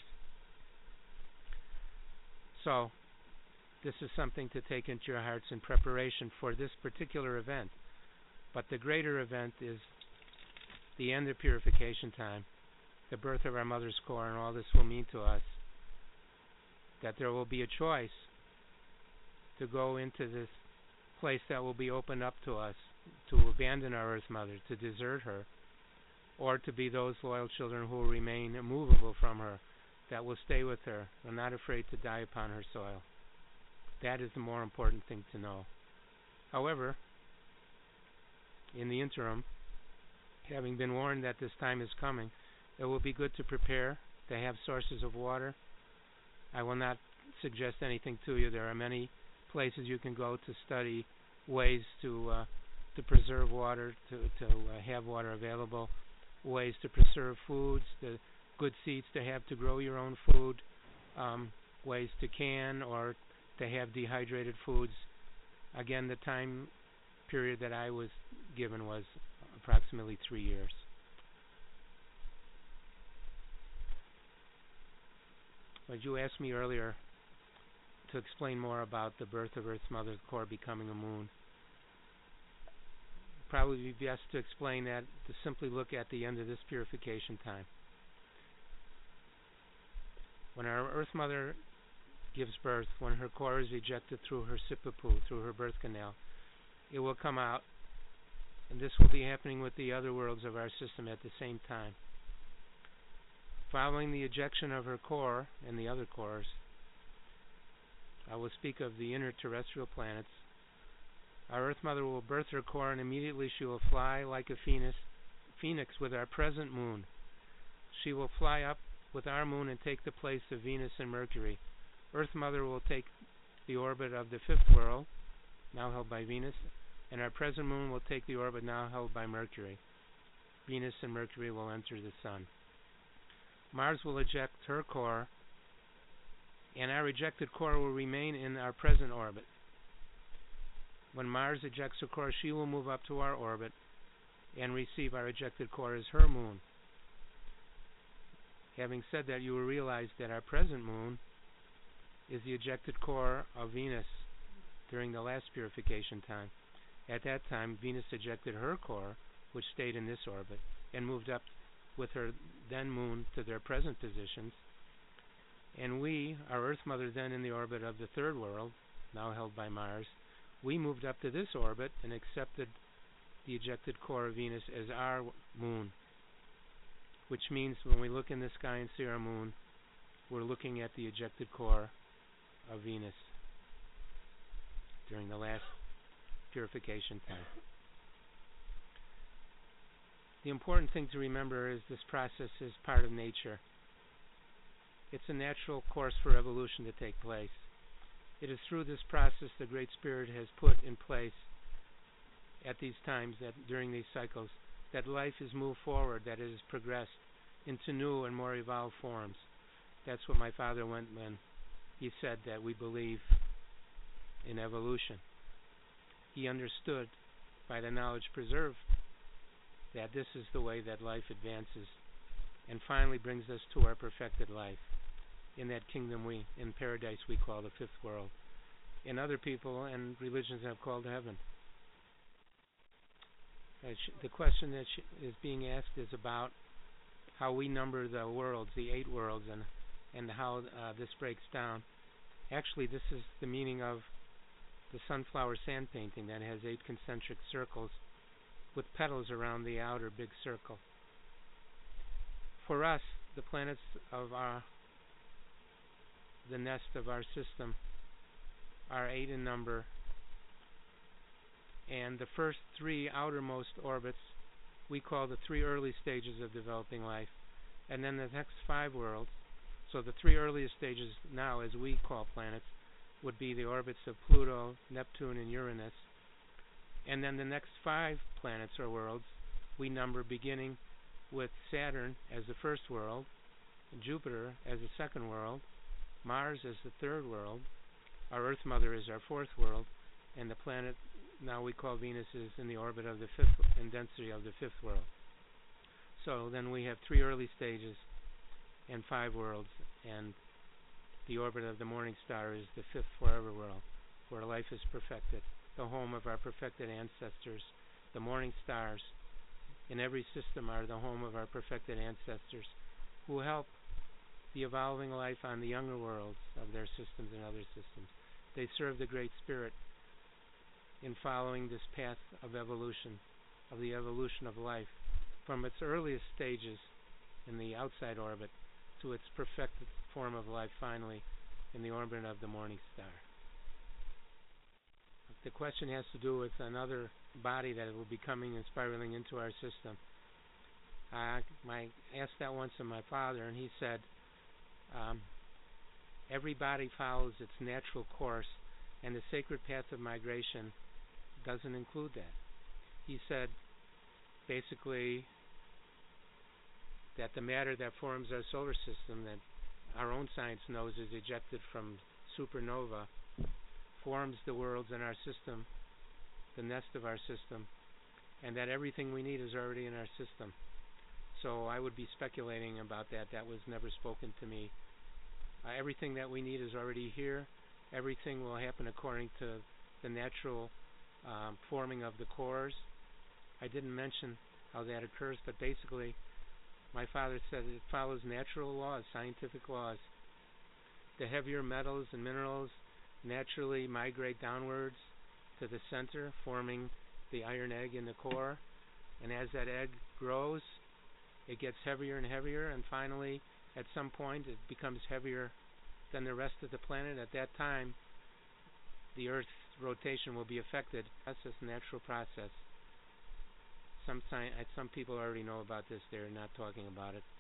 So, this is something to take into your hearts in preparation for this particular event. But the greater event is the end of purification time, the birth of our mother's core, and all this will mean to us. That there will be a choice to go into this place that will be opened up to us, to abandon our Earth Mother, to desert her, or to be those loyal children who will remain immovable from her, that will stay with her, and not afraid to die upon her soil. That is the more important thing to know. However, in the interim, having been warned that this time is coming, it will be good to prepare, to have sources of water. I will not suggest anything to you. There are many places you can go to study ways to uh, to preserve water, to, to uh, have water available, ways to preserve foods, the good seeds to have to grow your own food, um, ways to can or to have dehydrated foods. Again, the time period that I was given was approximately three years. But you asked me earlier to explain more about the birth of Earth's mother's core becoming a moon. Probably be best to explain that to simply look at the end of this purification time. When our Earth Mother gives birth, when her core is ejected through her sipapu, through her birth canal, it will come out, and this will be happening with the other worlds of our system at the same time. Following the ejection of her core and the other cores, I will speak of the inner terrestrial planets. Our Earth Mother will birth her core, and immediately she will fly like a phoenix, phoenix with our present moon. She will fly up with our moon and take the place of Venus and Mercury. Earth Mother will take the orbit of the fifth world, now held by Venus, and our present moon will take the orbit now held by Mercury. Venus and Mercury will enter the Sun. Mars will eject her core, and our ejected core will remain in our present orbit. When Mars ejects her core, she will move up to our orbit and receive our ejected core as her moon. Having said that, you will realize that our present moon is the ejected core of Venus during the last purification time. At that time, Venus ejected her core, which stayed in this orbit, and moved up with her then moon to their present positions. And we, our Earth Mother, then in the orbit of the third world, now held by Mars, we moved up to this orbit and accepted the ejected core of Venus as our moon, which means when we look in the sky and see our moon, we're looking at the ejected core of Venus during the last purification time. The important thing to remember is this process is part of nature. It's a natural course for evolution to take place. It is through this process the Great Spirit has put in place at these times, that during these cycles, that life is moved forward, that it has progressed into new and more evolved forms. That's what my father meant when he said that we believe in evolution. He understood by the knowledge preserved that this is the way that life advances and finally brings us to our perfected life in that kingdom we, in paradise, we call the fifth world. And other people and religions have called heaven. The question that is being asked is about how we number the worlds, the eight worlds, and and how uh, this breaks down. Actually, this is the meaning of the sunflower sand painting that has eight concentric circles with petals around the outer big circle. For us, the planets of our, the nest of our system, are eight in number, and the first three outermost orbits we call the three early stages of developing life, and then the next five worlds, so the three earliest stages now, as we call planets, would be the orbits of Pluto, Neptune, and Uranus, and then the next five planets or worlds we number beginning with Saturn as the first world, Jupiter as the second world, Mars is the third world, our Earth Mother is our fourth world, and the planet now we call Venus is in the orbit of the fifth, in density of the fifth world. So then we have three early stages and five worlds, and the orbit of the morning star is the fifth forever world, where life is perfected, the home of our perfected ancestors. The morning stars in every system are the home of our perfected ancestors who help the evolving life on the younger worlds of their systems and other systems. They serve the Great Spirit in following this path of evolution, of the evolution of life, from its earliest stages in the outside orbit to its perfected form of life finally in the orbit of the morning star. The question has to do with another body that will be coming and spiraling into our system. I, I asked that once of my father, and he said, um, every body follows its natural course, and the sacred path of migration doesn't include that. He said, basically, that the matter that forms our solar system, that our own science knows is ejected from supernova, forms the worlds in our system, the nest of our system, and that everything we need is already in our system. So I would be speculating about that. That was never spoken to me. Uh, everything that we need is already here. Everything will happen according to the natural um, forming of the cores. I didn't mention how that occurs, but basically my father said it follows natural laws, scientific laws. The heavier metals and minerals naturally migrate downwards to the center, forming the iron egg in the core. And as that egg grows, it gets heavier and heavier, and finally, at some point, it becomes heavier than the rest of the planet. At that time, the Earth's rotation will be affected. That's just a natural process. Some sci- some people already know about this. They're not talking about it.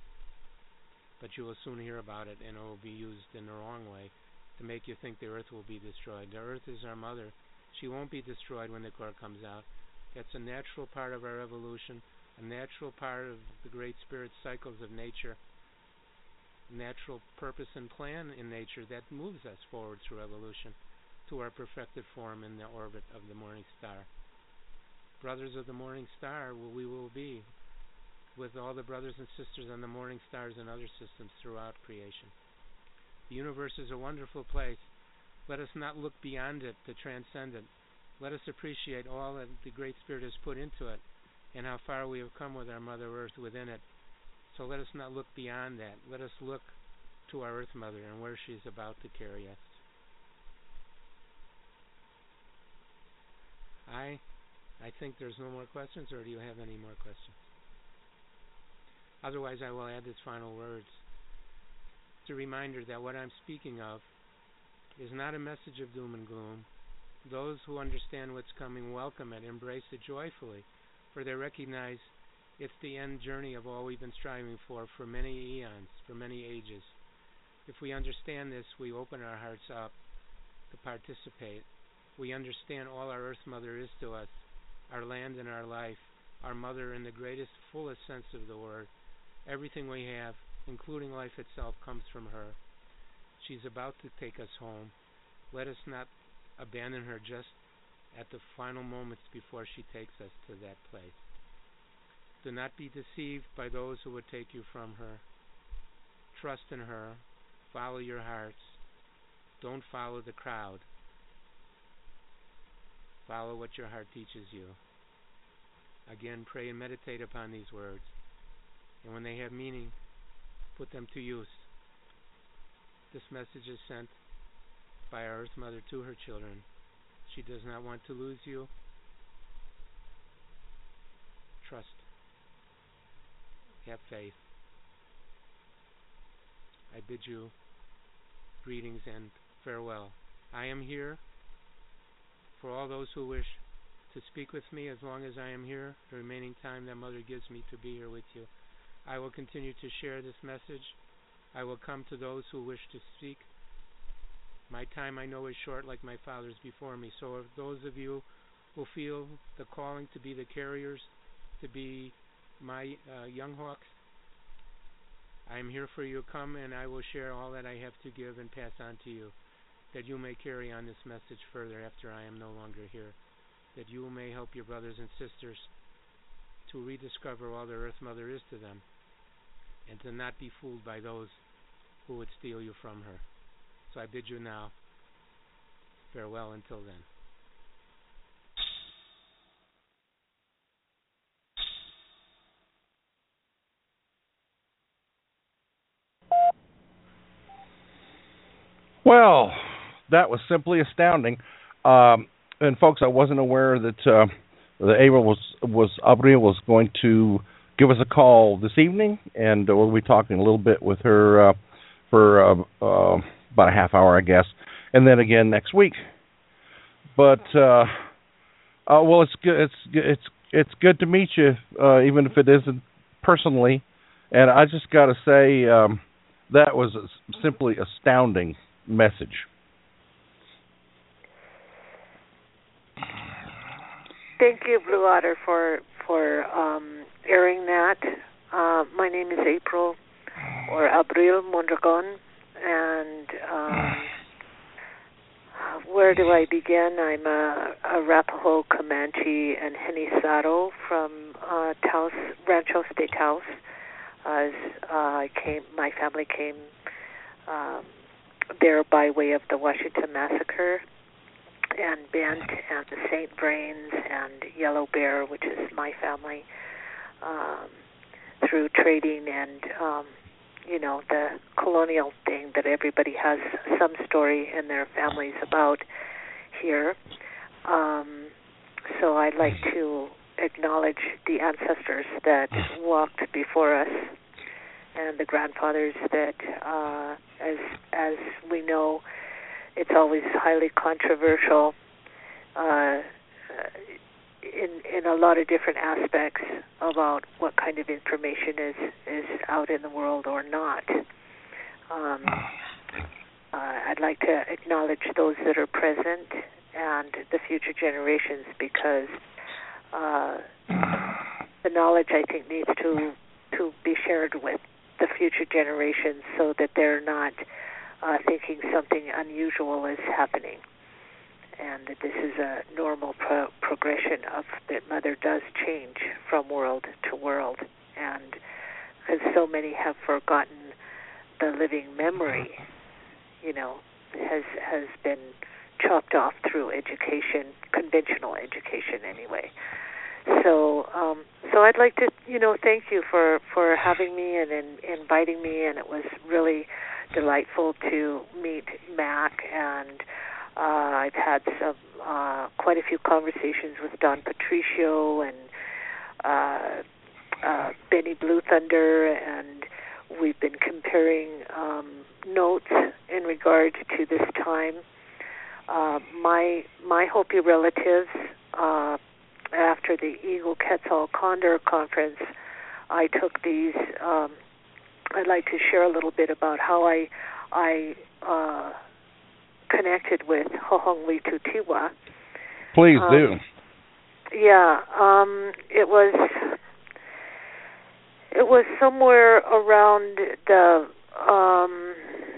But you will soon hear about it, and it will be used in the wrong way to make you think the Earth will be destroyed. The Earth is our mother. She won't be destroyed when the core comes out. That's a natural part of our evolution, a natural part of the Great Spirit cycles of nature, natural purpose and plan in nature that moves us forward through evolution to our perfected form in the orbit of the morning star. Brothers of the morning star, we will be with all the brothers and sisters on the morning stars and other systems throughout creation. The universe is a wonderful place. Let us not look beyond it to transcend it. Let us appreciate all that the Great Spirit has put into it and how far we have come with our Mother Earth within it. So let us not look beyond that. Let us look to our Earth Mother and where she is about to carry us. I I think there's no more questions, or do you have any more questions? Otherwise, I will add these final words. It's a reminder that what I'm speaking of is not a message of doom and gloom. Those who understand what's coming welcome it, embrace it joyfully, for they recognize it's the end journey of all we've been striving for for many eons, for many ages. If we understand this, we open our hearts up to participate. We understand all our Earth Mother is to us, our land and our life, our mother in the greatest, fullest sense of the word. Everything we have, including life itself, comes from her. She's about to take us home. Let us not abandon her just at the final moments before she takes us to that place. Do not be deceived by those who would take you from her. Trust in her. Follow your hearts. Don't follow the crowd. Follow what your heart teaches you. Again, pray and meditate upon these words. And when they have meaning, put them to use. This message is sent by our Earth Mother to her children. She does not want to lose you. Trust. Have faith. I bid you greetings and farewell. I am here for all those who wish to speak with me as long as I am here, the remaining time that Mother gives me to be here with you. I will continue to share this message. I will come to those who wish to speak. My time, I know, is short like my father's before me. So if those of you who feel the calling to be the carriers, to be my uh, young hawks, I am here for you. Come, and I will share all that I have to give and pass on to you, that you may carry on this message further after I am no longer here, that you may help your brothers and sisters to rediscover all the Earth Mother is to them, and to not be fooled by those who would steal you from her. So I bid you now farewell until then. Well, that was simply astounding. Um, and folks, I wasn't aware that uh, the Abril was was Abril was going to give us a call this evening, and uh, we'll be talking a little bit with her uh, for uh, uh, about a half hour, I guess, and then again next week. But uh, uh, well, it's good. It's it's it's good to meet you, uh, even if it isn't personally. And I just got to say um, that was a simply astounding message. Thank you, Blue Otter, for for um, airing that. Uh, my name is April, or Abril Mondragon, and um, where do I begin? I'm a Arapaho, Comanche, and Genisaro from uh, Taos, Rancho de Taos. As uh, I came, my family came um, there by way of the Washington Massacre, and Bent, and the Saint Vrains, and Yellow Bear, which is my family, um, through trading and, um, you know, the colonial thing that everybody has some story in their families about here. Um, so I'd like to acknowledge the ancestors that walked before us, and the grandfathers that, uh, as as we know, it's always highly controversial uh, in in a lot of different aspects about what kind of information is, is out in the world or not. Um, uh, I'd like to acknowledge those that are present and the future generations, because uh, the knowledge, I think, needs to to be shared with the future generations so that they're not uh, thinking something unusual is happening, and that this is a normal pro- progression of that Mother does change from world to world, and because so many have forgotten the living memory, you know, has has been chopped off through education, conventional education anyway. So, um, so I'd like to, you know, thank you for, for having me and in, inviting me, and it was really delightful to meet Mac, and uh, I've had some uh, quite a few conversations with Don Patricio and uh, uh, Benny Blue Thunder, and we've been comparing um, notes in regard to this time. Uh, my my Hopi relatives, uh, after the Eagle Quetzal Condor conference, I took these. Um, I'd like to share a little bit about how I I uh, connected with Hohongli Tutiwa. Please um, do. Yeah, um, it was it was somewhere around the um,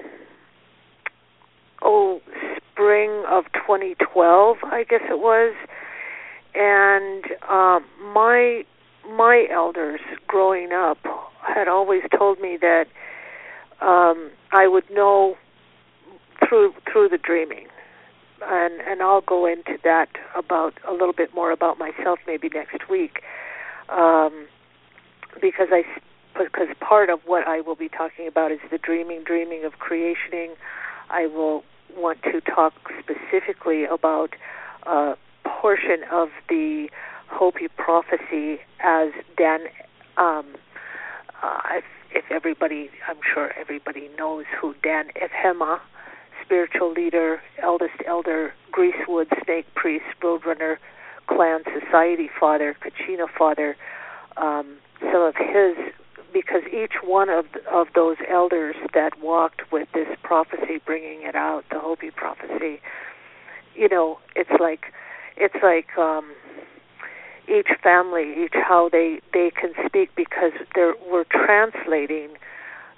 oh spring of twenty twelve, I guess it was. And um, my my elders growing up had always told me that um, I would know through through the dreaming, and and I'll go into that about a little bit more about myself maybe next week, um, because I because part of what I will be talking about is the dreaming, dreaming of creationing. I will want to talk specifically about Uh, portion of the Hopi prophecy as Dan, um, uh, if, if everybody, I'm sure everybody knows who Dan Efhema, spiritual leader, eldest elder, Greasewood, snake priest, Roadrunner, clan society father, Kachina father, um, some of his, because each one of of those elders that walked with this prophecy, bringing it out, the Hopi prophecy, you know, it's like, It's like um, each family, each how they, they can speak, because they're, we're translating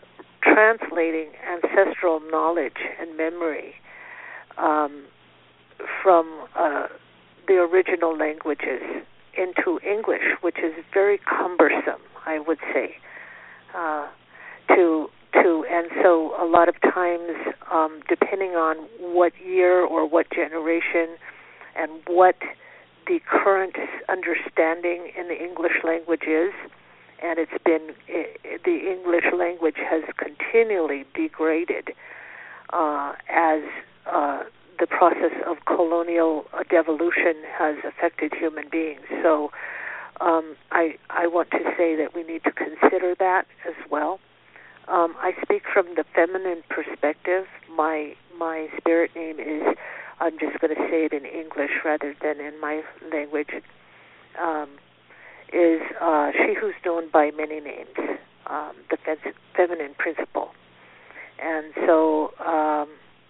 translating ancestral knowledge and memory um, from uh, the original languages into English, which is very cumbersome, I would say. Uh, to to and so a lot of times, um, depending on what year or what generation and what the current understanding in the English language is, and it's been it, the English language has continually degraded uh, as uh, the process of colonial devolution has affected human beings. So um, I I want to say that we need to consider that as well. Um, I speak from the feminine perspective. My my spirit name is, I'm just going to say it in English rather than in my language, um, is uh, she who's known by many names, um, the fem- feminine principle. And so um,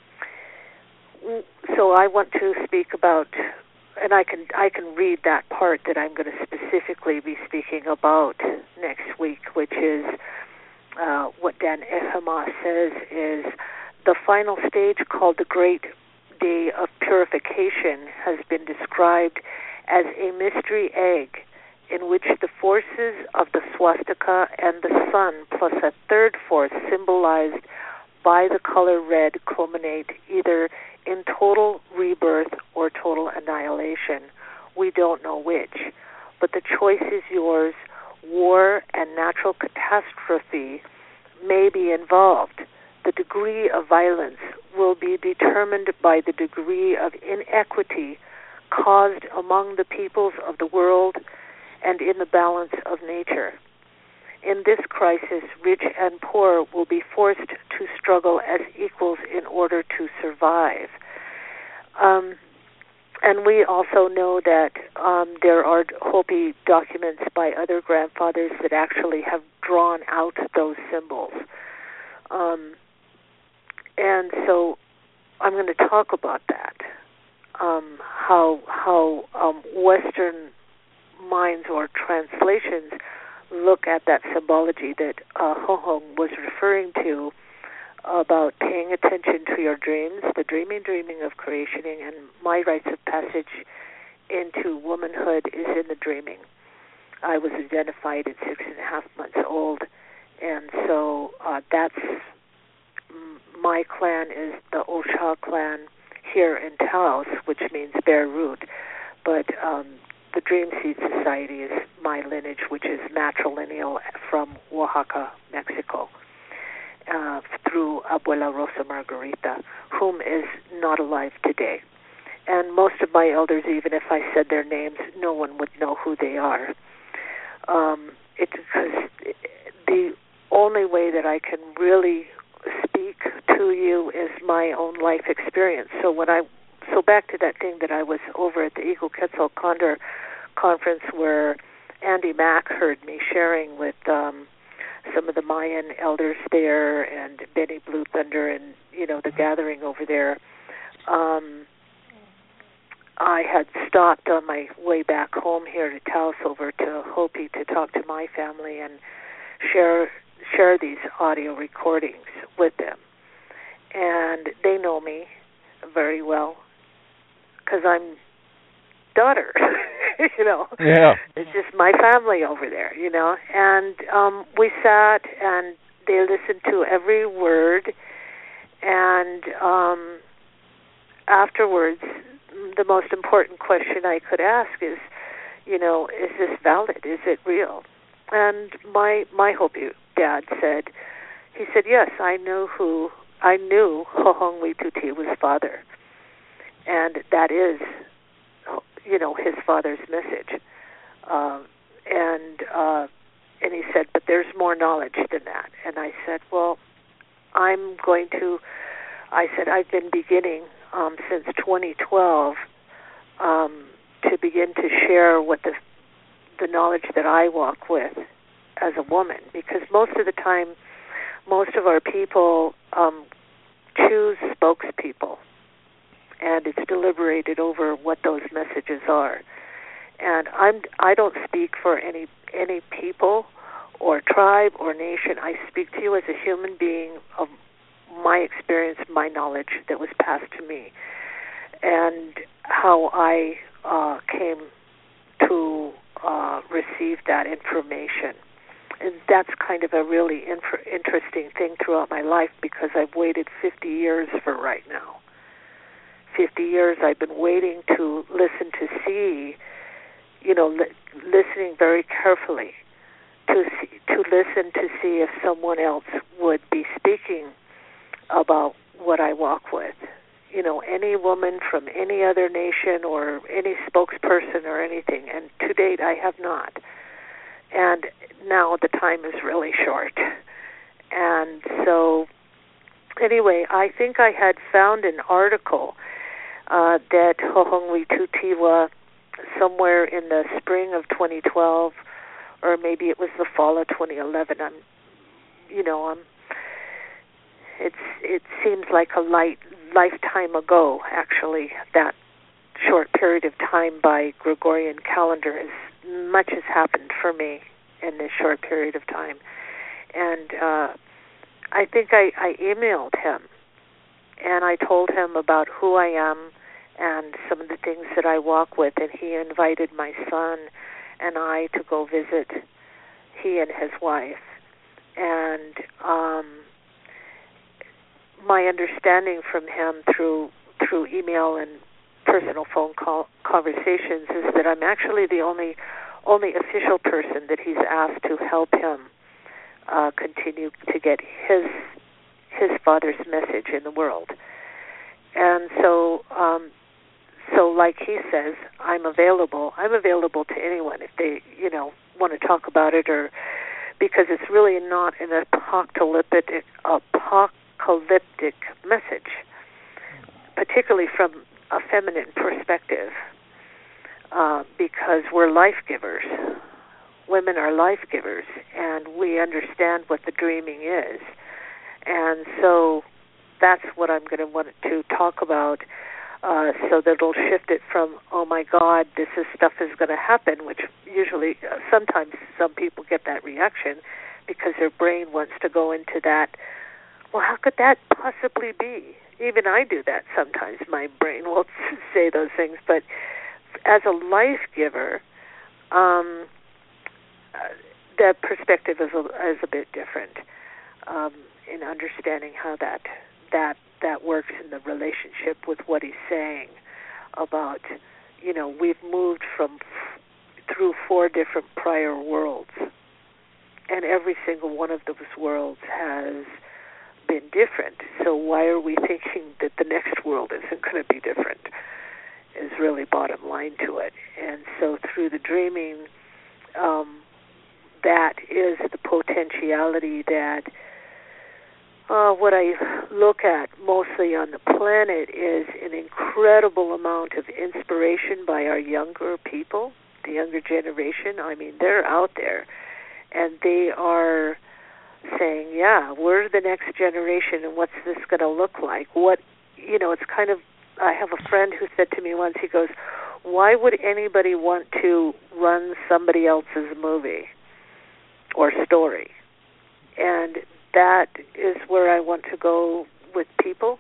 so I want to speak about, and I can I can read that part that I'm going to specifically be speaking about next week, which is uh, what Dan Ehema says is the final stage, called the Great Day of Purification, has been described as a mystery egg in which the forces of the swastika and the sun plus a third force symbolized by the color red culminate either in total rebirth or total annihilation. We don't know which, but the choice is yours. War and natural catastrophe may be involved. The degree of violence will be determined by the degree of inequity caused among the peoples of the world and in the balance of nature. In this crisis, rich and poor will be forced to struggle as equals in order to survive. Um, and we also know that um, there are Hopi documents by other grandfathers that actually have drawn out those symbols. Um, and so I'm going to talk about that, um, how, how um, Western minds or translations look at that symbology that uh, Hohong was referring to about paying attention to your dreams, the dreaming, dreaming of creation, and my rites of passage into womanhood is in the dreaming. I was identified at six and a half months old, and so uh, that's my clan is the Osha clan here in Taos, which means bare root, but um, the Dream Seed Society is my lineage, which is matrilineal from Oaxaca, Mexico, uh, through Abuela Rosa Margarita, whom is not alive today. And most of my elders, even if I said their names, no one would know who they are. Um, it's because the only way that I can really speak to you is my own life experience. So when I So back to that thing that I was over at the Eagle Quetzal Condor conference where Andy Mack heard me sharing with um, some of the Mayan elders there and Benny Blue Thunder and, you know, the gathering over there. Um, I had stopped on my way back home here to Taos over to Hopi to talk to my family and share share these audio recordings with them. And they know me very well, because I'm daughter, you know. Yeah. It's just my family over there, you know. And um, we sat and they listened to every word. And um, afterwards, the most important question I could ask is, you know, is this valid? Is it real? And my my Hopi dad said, he said, yes, I knew who, I knew Hohong Wituti father. And that is, you know, his father's message. Um, and uh, and he said, but there's more knowledge than that. And I said, well, I'm going to, I said, I've been beginning um, since twenty twelve um, to begin to share what the the knowledge that I walk with as a woman. Because most of the time, most of our people um, choose spokespeople. And it's deliberated over what those messages are. And I'm I don't speak for any any people or tribe or nation. I speak to you as a human being of my experience, my knowledge that was passed to me, and how I uh, came to uh, receive that information. And that's kind of a really inf- interesting thing throughout my life, because I've waited fifty years for right now. fifty years I've been waiting to listen to see, you know, li- listening very carefully to see, to listen to see if someone else would be speaking about what I walk with. You know, any woman from any other nation or any spokesperson or anything. And to date, I have not. And now the time is really short. And so, anyway, I think I had found an article uh, that Hohongwi Tutiwa, somewhere in the spring of twenty twelve, or maybe it was the fall of twenty eleven. I'm, you know, I'm. It's it seems like a light lifetime ago. Actually, that short period of time by Gregorian calendar is. Much has happened for me in this short period of time. And uh, I think I, I emailed him, and I told him about who I am and some of the things that I walk with, and he invited my son and I to go visit, he and his wife. And um, my understanding from him through through email and personal phone call conversations is that I'm actually the only only official person that he's asked to help him uh, continue to get his his father's message in the world. And so, um, so like he says, I'm available. I'm available to anyone if they, you know, want to talk about it, or because it's really not an apocalyptic apocalyptic message, particularly from a feminine perspective, uh, because we're life givers. Women are life givers, and we understand what the dreaming is. And so that's what I'm going to want to talk about, uh, so that it'll shift it from, oh my God, this is stuff is going to happen, which usually, uh, sometimes some people get that reaction because their brain wants to go into that, well, how could that possibly be? Even I do that sometimes. My brain will say those things. But as a life giver, um, uh, the perspective is a, is a bit different um, in understanding how that that that works in the relationship with what he's saying about, you know, we've moved from through four different prior worlds, and every single one of those worlds has been different. So why are we thinking that the next world isn't going to be different? Is really bottom line to it. And so through the dreaming, um, that is the potentiality that uh, what I look at mostly on the planet is an incredible amount of inspiration by our younger people, the younger generation. I mean, they're out there, and they are saying, yeah, we're the next generation, and what's this going to look like? What, you know, it's kind of, I have a friend who said to me once, he goes, why would anybody want to run somebody else's movie or story? And that is where I want to go with people.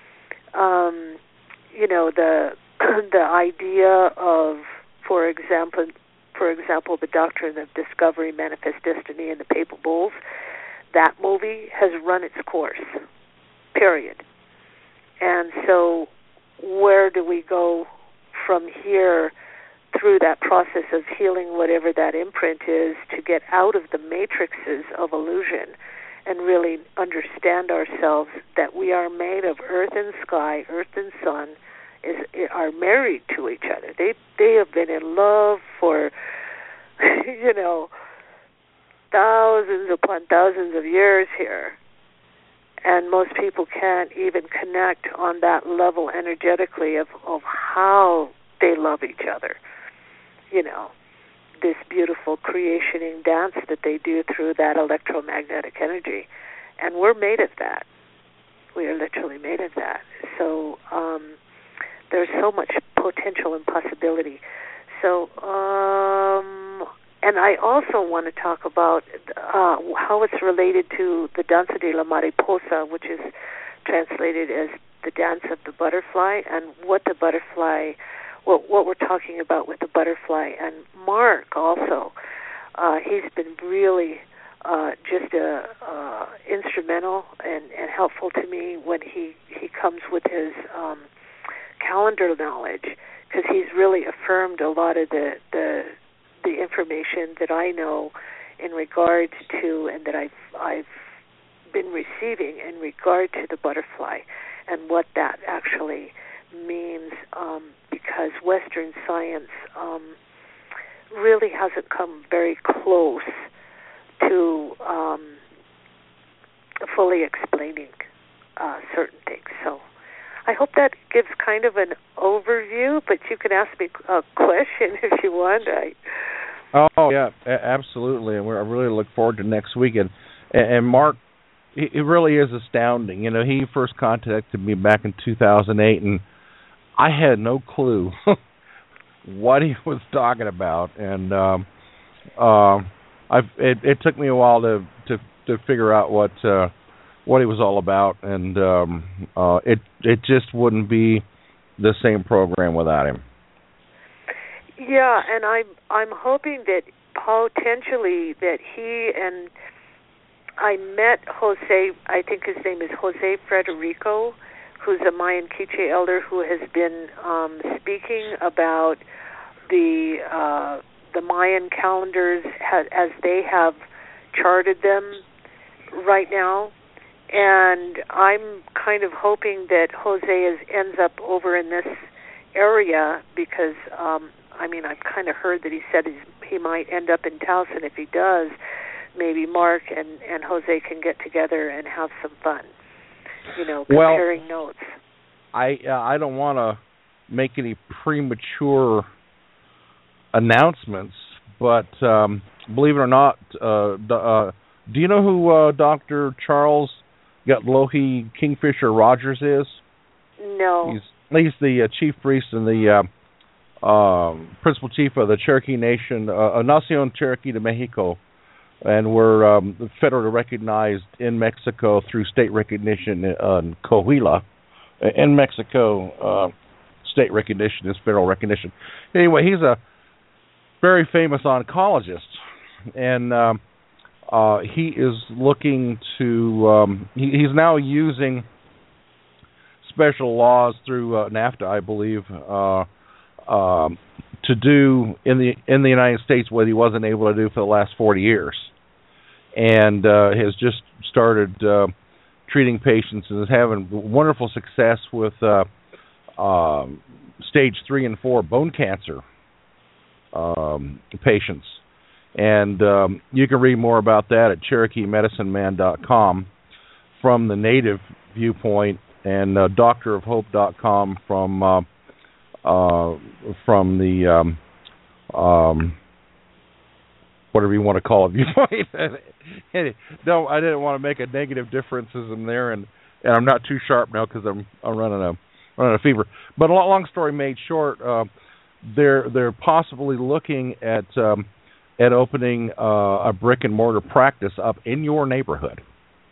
Um, you know, the the idea of, for example, for example, the Doctrine of Discovery, Manifest Destiny, and the Papal Bulls. That movie has run its course, period. And so where do we go from here through that process of healing whatever that imprint is to get out of the matrices of illusion and really understand ourselves that we are made of earth and sky, earth and sun, is are married to each other. They they have been in love for, you know, thousands upon thousands of years here. And most people can't even connect on that level energetically of, of how they love each other. You know, this beautiful creationing dance that they do through that electromagnetic energy. And we're made of that. We are literally made of that. So um, there's so much potential and possibility. So um, and I also want to talk about uh, how it's related to the Danza de la Mariposa, which is translated as the dance of the butterfly, and what the butterfly, what what we're talking about with the butterfly. And Mark also, uh, he's been really uh, just a, uh, instrumental and, and helpful to me when he, he comes with his um, calendar knowledge, because he's really affirmed a lot of the, the the information that I know in regards to, and that I've I've been receiving in regard to the butterfly and what that actually means, um, because Western science um, really hasn't come very close to um, fully explaining uh, certain things. So I hope that gives kind of an overview, but you can ask me a question if you want. I, oh, yeah, absolutely. And we're, I really look forward to next week. And, and Mark, it really is astounding. You know, he first contacted me back in two thousand eight, and I had no clue what he was talking about. And um, uh, I've, it, it took me a while to to, to figure out what uh, what he was all about, and um, uh, it it just wouldn't be the same program without him. Yeah, and I'm I'm hoping that potentially that he and I met Jose, I think his name is Jose Frederico, who's a Mayan Quiche elder who has been um, speaking about the uh, the Mayan calendars ha- as they have charted them right now. And I'm kind of hoping that Jose is, ends up over in this area because, um, I mean, I've kind of heard that he said he's, he might end up in Taos, and if he does, maybe Mark and, and Jose can get together and have some fun, you know, comparing well, notes. I uh, I don't want to make any premature announcements, but um, believe it or not, uh, uh, do you know who uh, Doctor Charles Gatlohi Kingfisher Rogers is? No. He's, he's the uh, chief priest and the uh, uh, principal chief of the Cherokee Nation, uh, Nación Cherokee de Mexico. And we're um, federally recognized in Mexico through state recognition uh, in Coahuila. In Mexico, uh, state recognition is federal recognition. Anyway, he's a very famous oncologist, and uh, uh, he is looking to, um, he, he's now using special laws through uh, NAFTA, I believe, uh, um, to do in the in the United States what he wasn't able to do for the last forty years. And uh, has just started uh, treating patients and is having wonderful success with uh, uh, stage three and four bone cancer um, patients. And um, you can read more about that at Cherokee Medicine Man dot com from the native viewpoint, and uh, doctor of hope dot com from uh, uh, from the um, um, whatever you want to call it viewpoint. No, I didn't want to make a negative differences in there, and, and I'm not too sharp now because I'm I'm running a running a fever. But a long story made short, uh, they're they're possibly looking at um, at opening uh, a brick and mortar practice up in your neighborhood,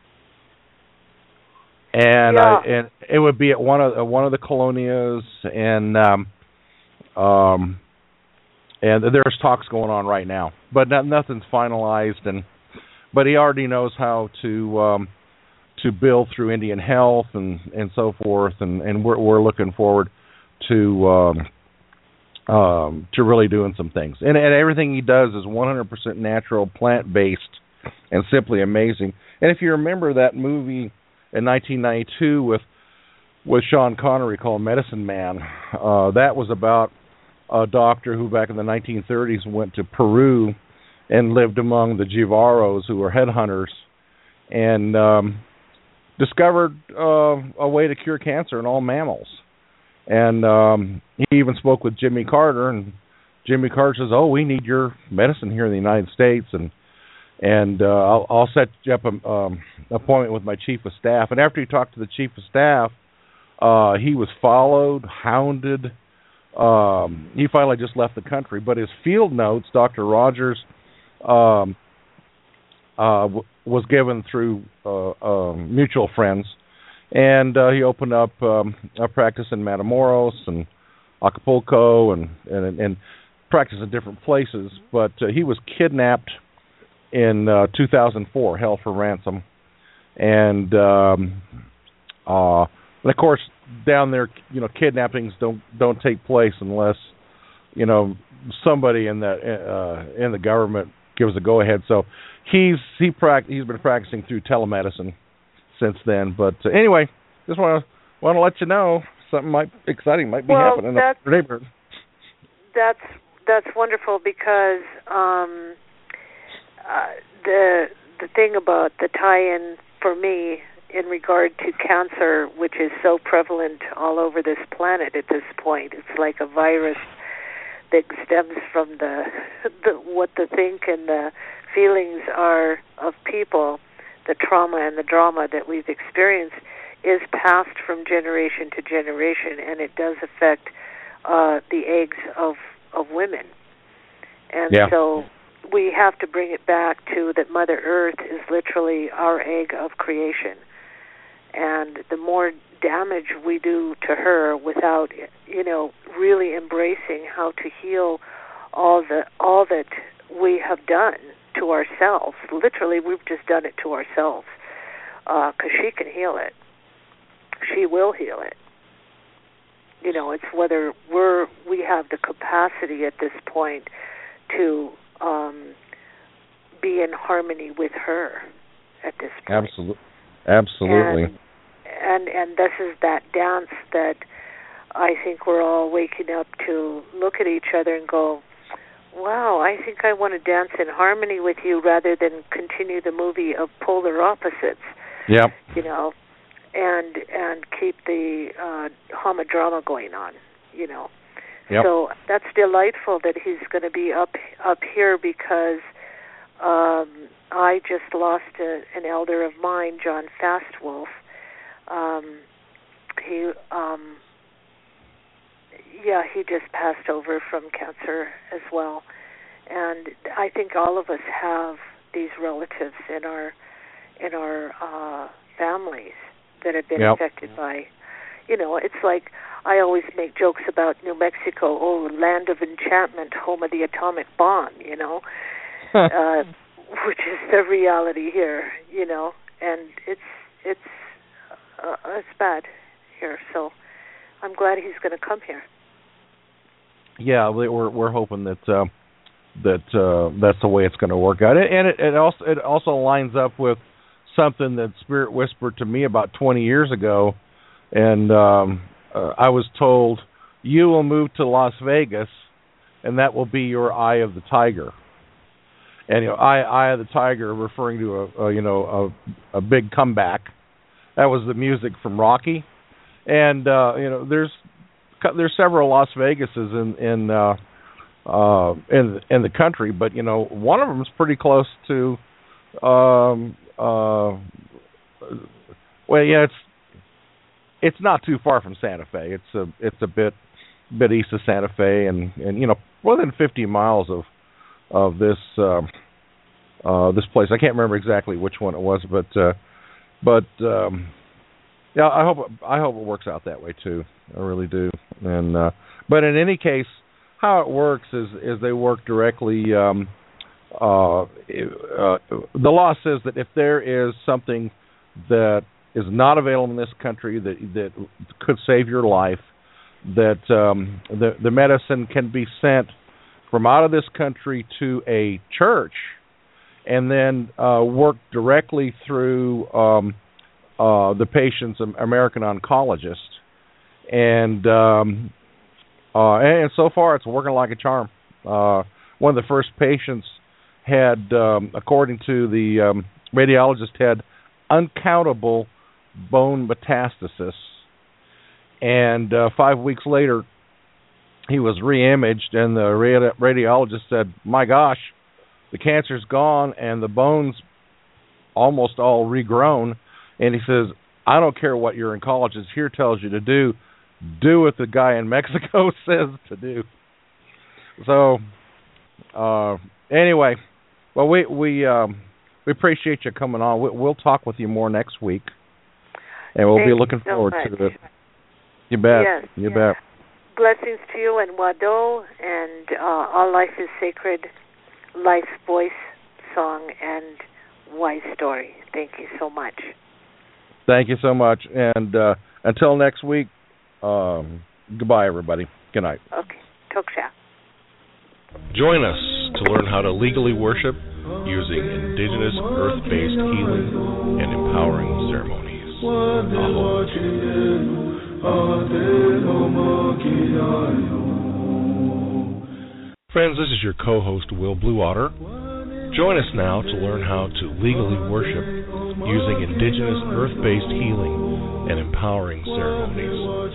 and yeah. uh, and it would be at one of uh, one of the colonias, and um, um, and there's talks going on right now, but not, nothing's finalized, and. But he already knows how to um, to build through Indian Health and, and so forth, and, and we're we're looking forward to um, um, to really doing some things. And, and everything he does is one hundred percent natural, plant based, and simply amazing. And if you remember that movie in nineteen ninety-two with with Sean Connery called Medicine Man, uh, that was about a doctor who back in the nineteen thirties went to Peru and lived among the Jivaros, who were headhunters, and um, discovered uh, a way to cure cancer in all mammals. And um, he even spoke with Jimmy Carter, and Jimmy Carter says, "Oh, we need your medicine here in the United States, and and uh, I'll, I'll set you up an um, appointment with my chief of staff." And after he talked to the chief of staff, uh, he was followed, hounded. Um, he finally just left the country. But his field notes, Doctor Rogers um, uh, w- was given through uh, uh, mutual friends, and uh, he opened up um, a practice in Matamoros and Acapulco and and, and practiced in different places. But uh, he was kidnapped in uh, two thousand four, held for ransom, and um, uh, and of course down there, you know, kidnappings don't don't take place unless, you know, somebody in the uh, in the government gives a go ahead. So he's he prac- he's been practicing through telemedicine since then. But uh, anyway, just want to want to let you know something might exciting might be well, happening in the neighborhood. That's that's wonderful because um, uh, the the thing about the tie-in for me in regard to cancer, which is so prevalent all over this planet at this point, it's like a virus that stems from the, the what the think and the feelings are of people, the trauma and the drama that we've experienced is passed from generation to generation, and it does affect uh, the eggs of of women. And yeah. so we have to bring it back to that Mother Earth is literally our egg of creation. And the more damage we do to her without, you know, really embracing how to heal all the all that we have done to ourselves. Literally, we've just done it to ourselves, because uh, she can heal it. She will heal it. You know, it's whether we're we have the capacity at this point to um, be in harmony with her at this point. Absolutely. Absolutely. And, and and this is that dance that I think we're all waking up to look at each other and go, wow, I think I want to dance in harmony with you rather than continue the movie of polar opposites. Yeah. You know, and and keep the uh, drama going on, you know. Yep. So that's delightful that he's going to be up up here because um, I just lost a, an elder of mine, John Fastwolf. Um, he, um, yeah, he just passed over from cancer as well. And I think all of us have these relatives in our in our uh, families that have been yep. affected by, you know, it's like I always make jokes about New Mexico, oh, land of enchantment, home of the atomic bomb, you know, uh, which is the reality here, you know, and it's it's uh, it's bad here. So I'm glad he's going to come here. Yeah, we're we're hoping that uh, that uh, that's the way it's going to work out, and it, it also it also lines up with something that Spirit whispered to me about twenty years ago, and um, uh, I was told you will move to Las Vegas, and that will be your Eye of the Tiger. And you know, Eye Eye of the Tiger, referring to a, a you know a, a big comeback. That was the music from Rocky, and uh, you know there's there's several Las Vegases in in uh, uh, in in the country, but you know one of them is pretty close to. Um, uh, well, yeah, it's it's not too far from Santa Fe. It's a it's a bit bit east of Santa Fe, and, and you know more than fifty miles of of this uh, uh, this place. I can't remember exactly which one it was, but. Uh, But um, yeah, I hope I hope it works out that way too. I really do. And uh, but in any case, how it works is is they work directly. Um, uh, uh, the law says that if there is something that is not available in this country that that could save your life, that um, the the medicine can be sent from out of this country to a church. And then uh, work directly through um, uh, the patient's American oncologist, and um, uh, and so far it's working like a charm. Uh, one of the first patients had, um, according to the um, radiologist, had uncountable bone metastasis, and uh, five weeks later he was re-imaged, and the radi- radiologist said, "My gosh. The cancer's gone and the bone's almost all regrown." And he says, "I don't care what your oncologist here tells you to do. Do what the guy in Mexico says to do." So, uh, anyway, Well, we we um, we appreciate you coming on. We, we'll talk with you more next week, and we'll Thank be looking you so forward much. to it. You bet. Yes, you yes. bet. Blessings to you and Wado and uh, All Life is Sacred, Life's Voice Song and Wise Story. Thank you so much. Thank you so much. And uh, until next week, um, goodbye, everybody. Good night. Okay. Toksha. Join us to learn how to legally worship using indigenous earth-based healing and empowering ceremonies. Aho. Friends, this is your co-host, Will Bluewater. Join us now to learn how to legally worship using indigenous earth-based healing and empowering ceremonies.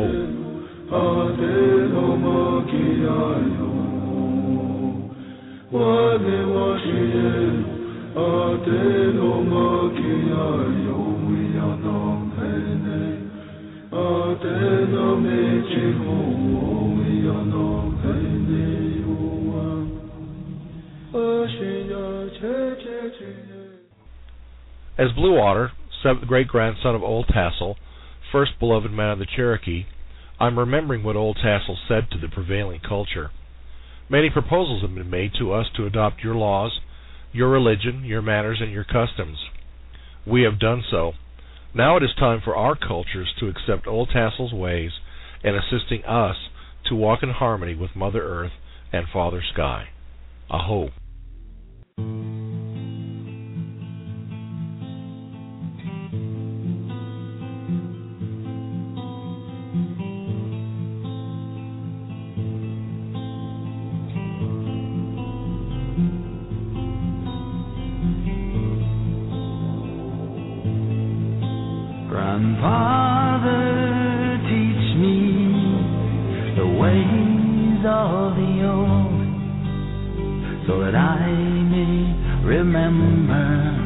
Aho. As Bluewater, seventh great-grandson of Old Tassel, first beloved man of the Cherokee, I'm remembering what Old Tassel said to the prevailing culture. Many proposals have been made to us to adopt your laws, your religion, your manners, and your customs. We have done so. Now it is time for our cultures to accept Old Tassel's ways and assisting us to walk in harmony with Mother Earth and Father Sky. Aho. Grandfather, teach me the ways of the old, so that I may remember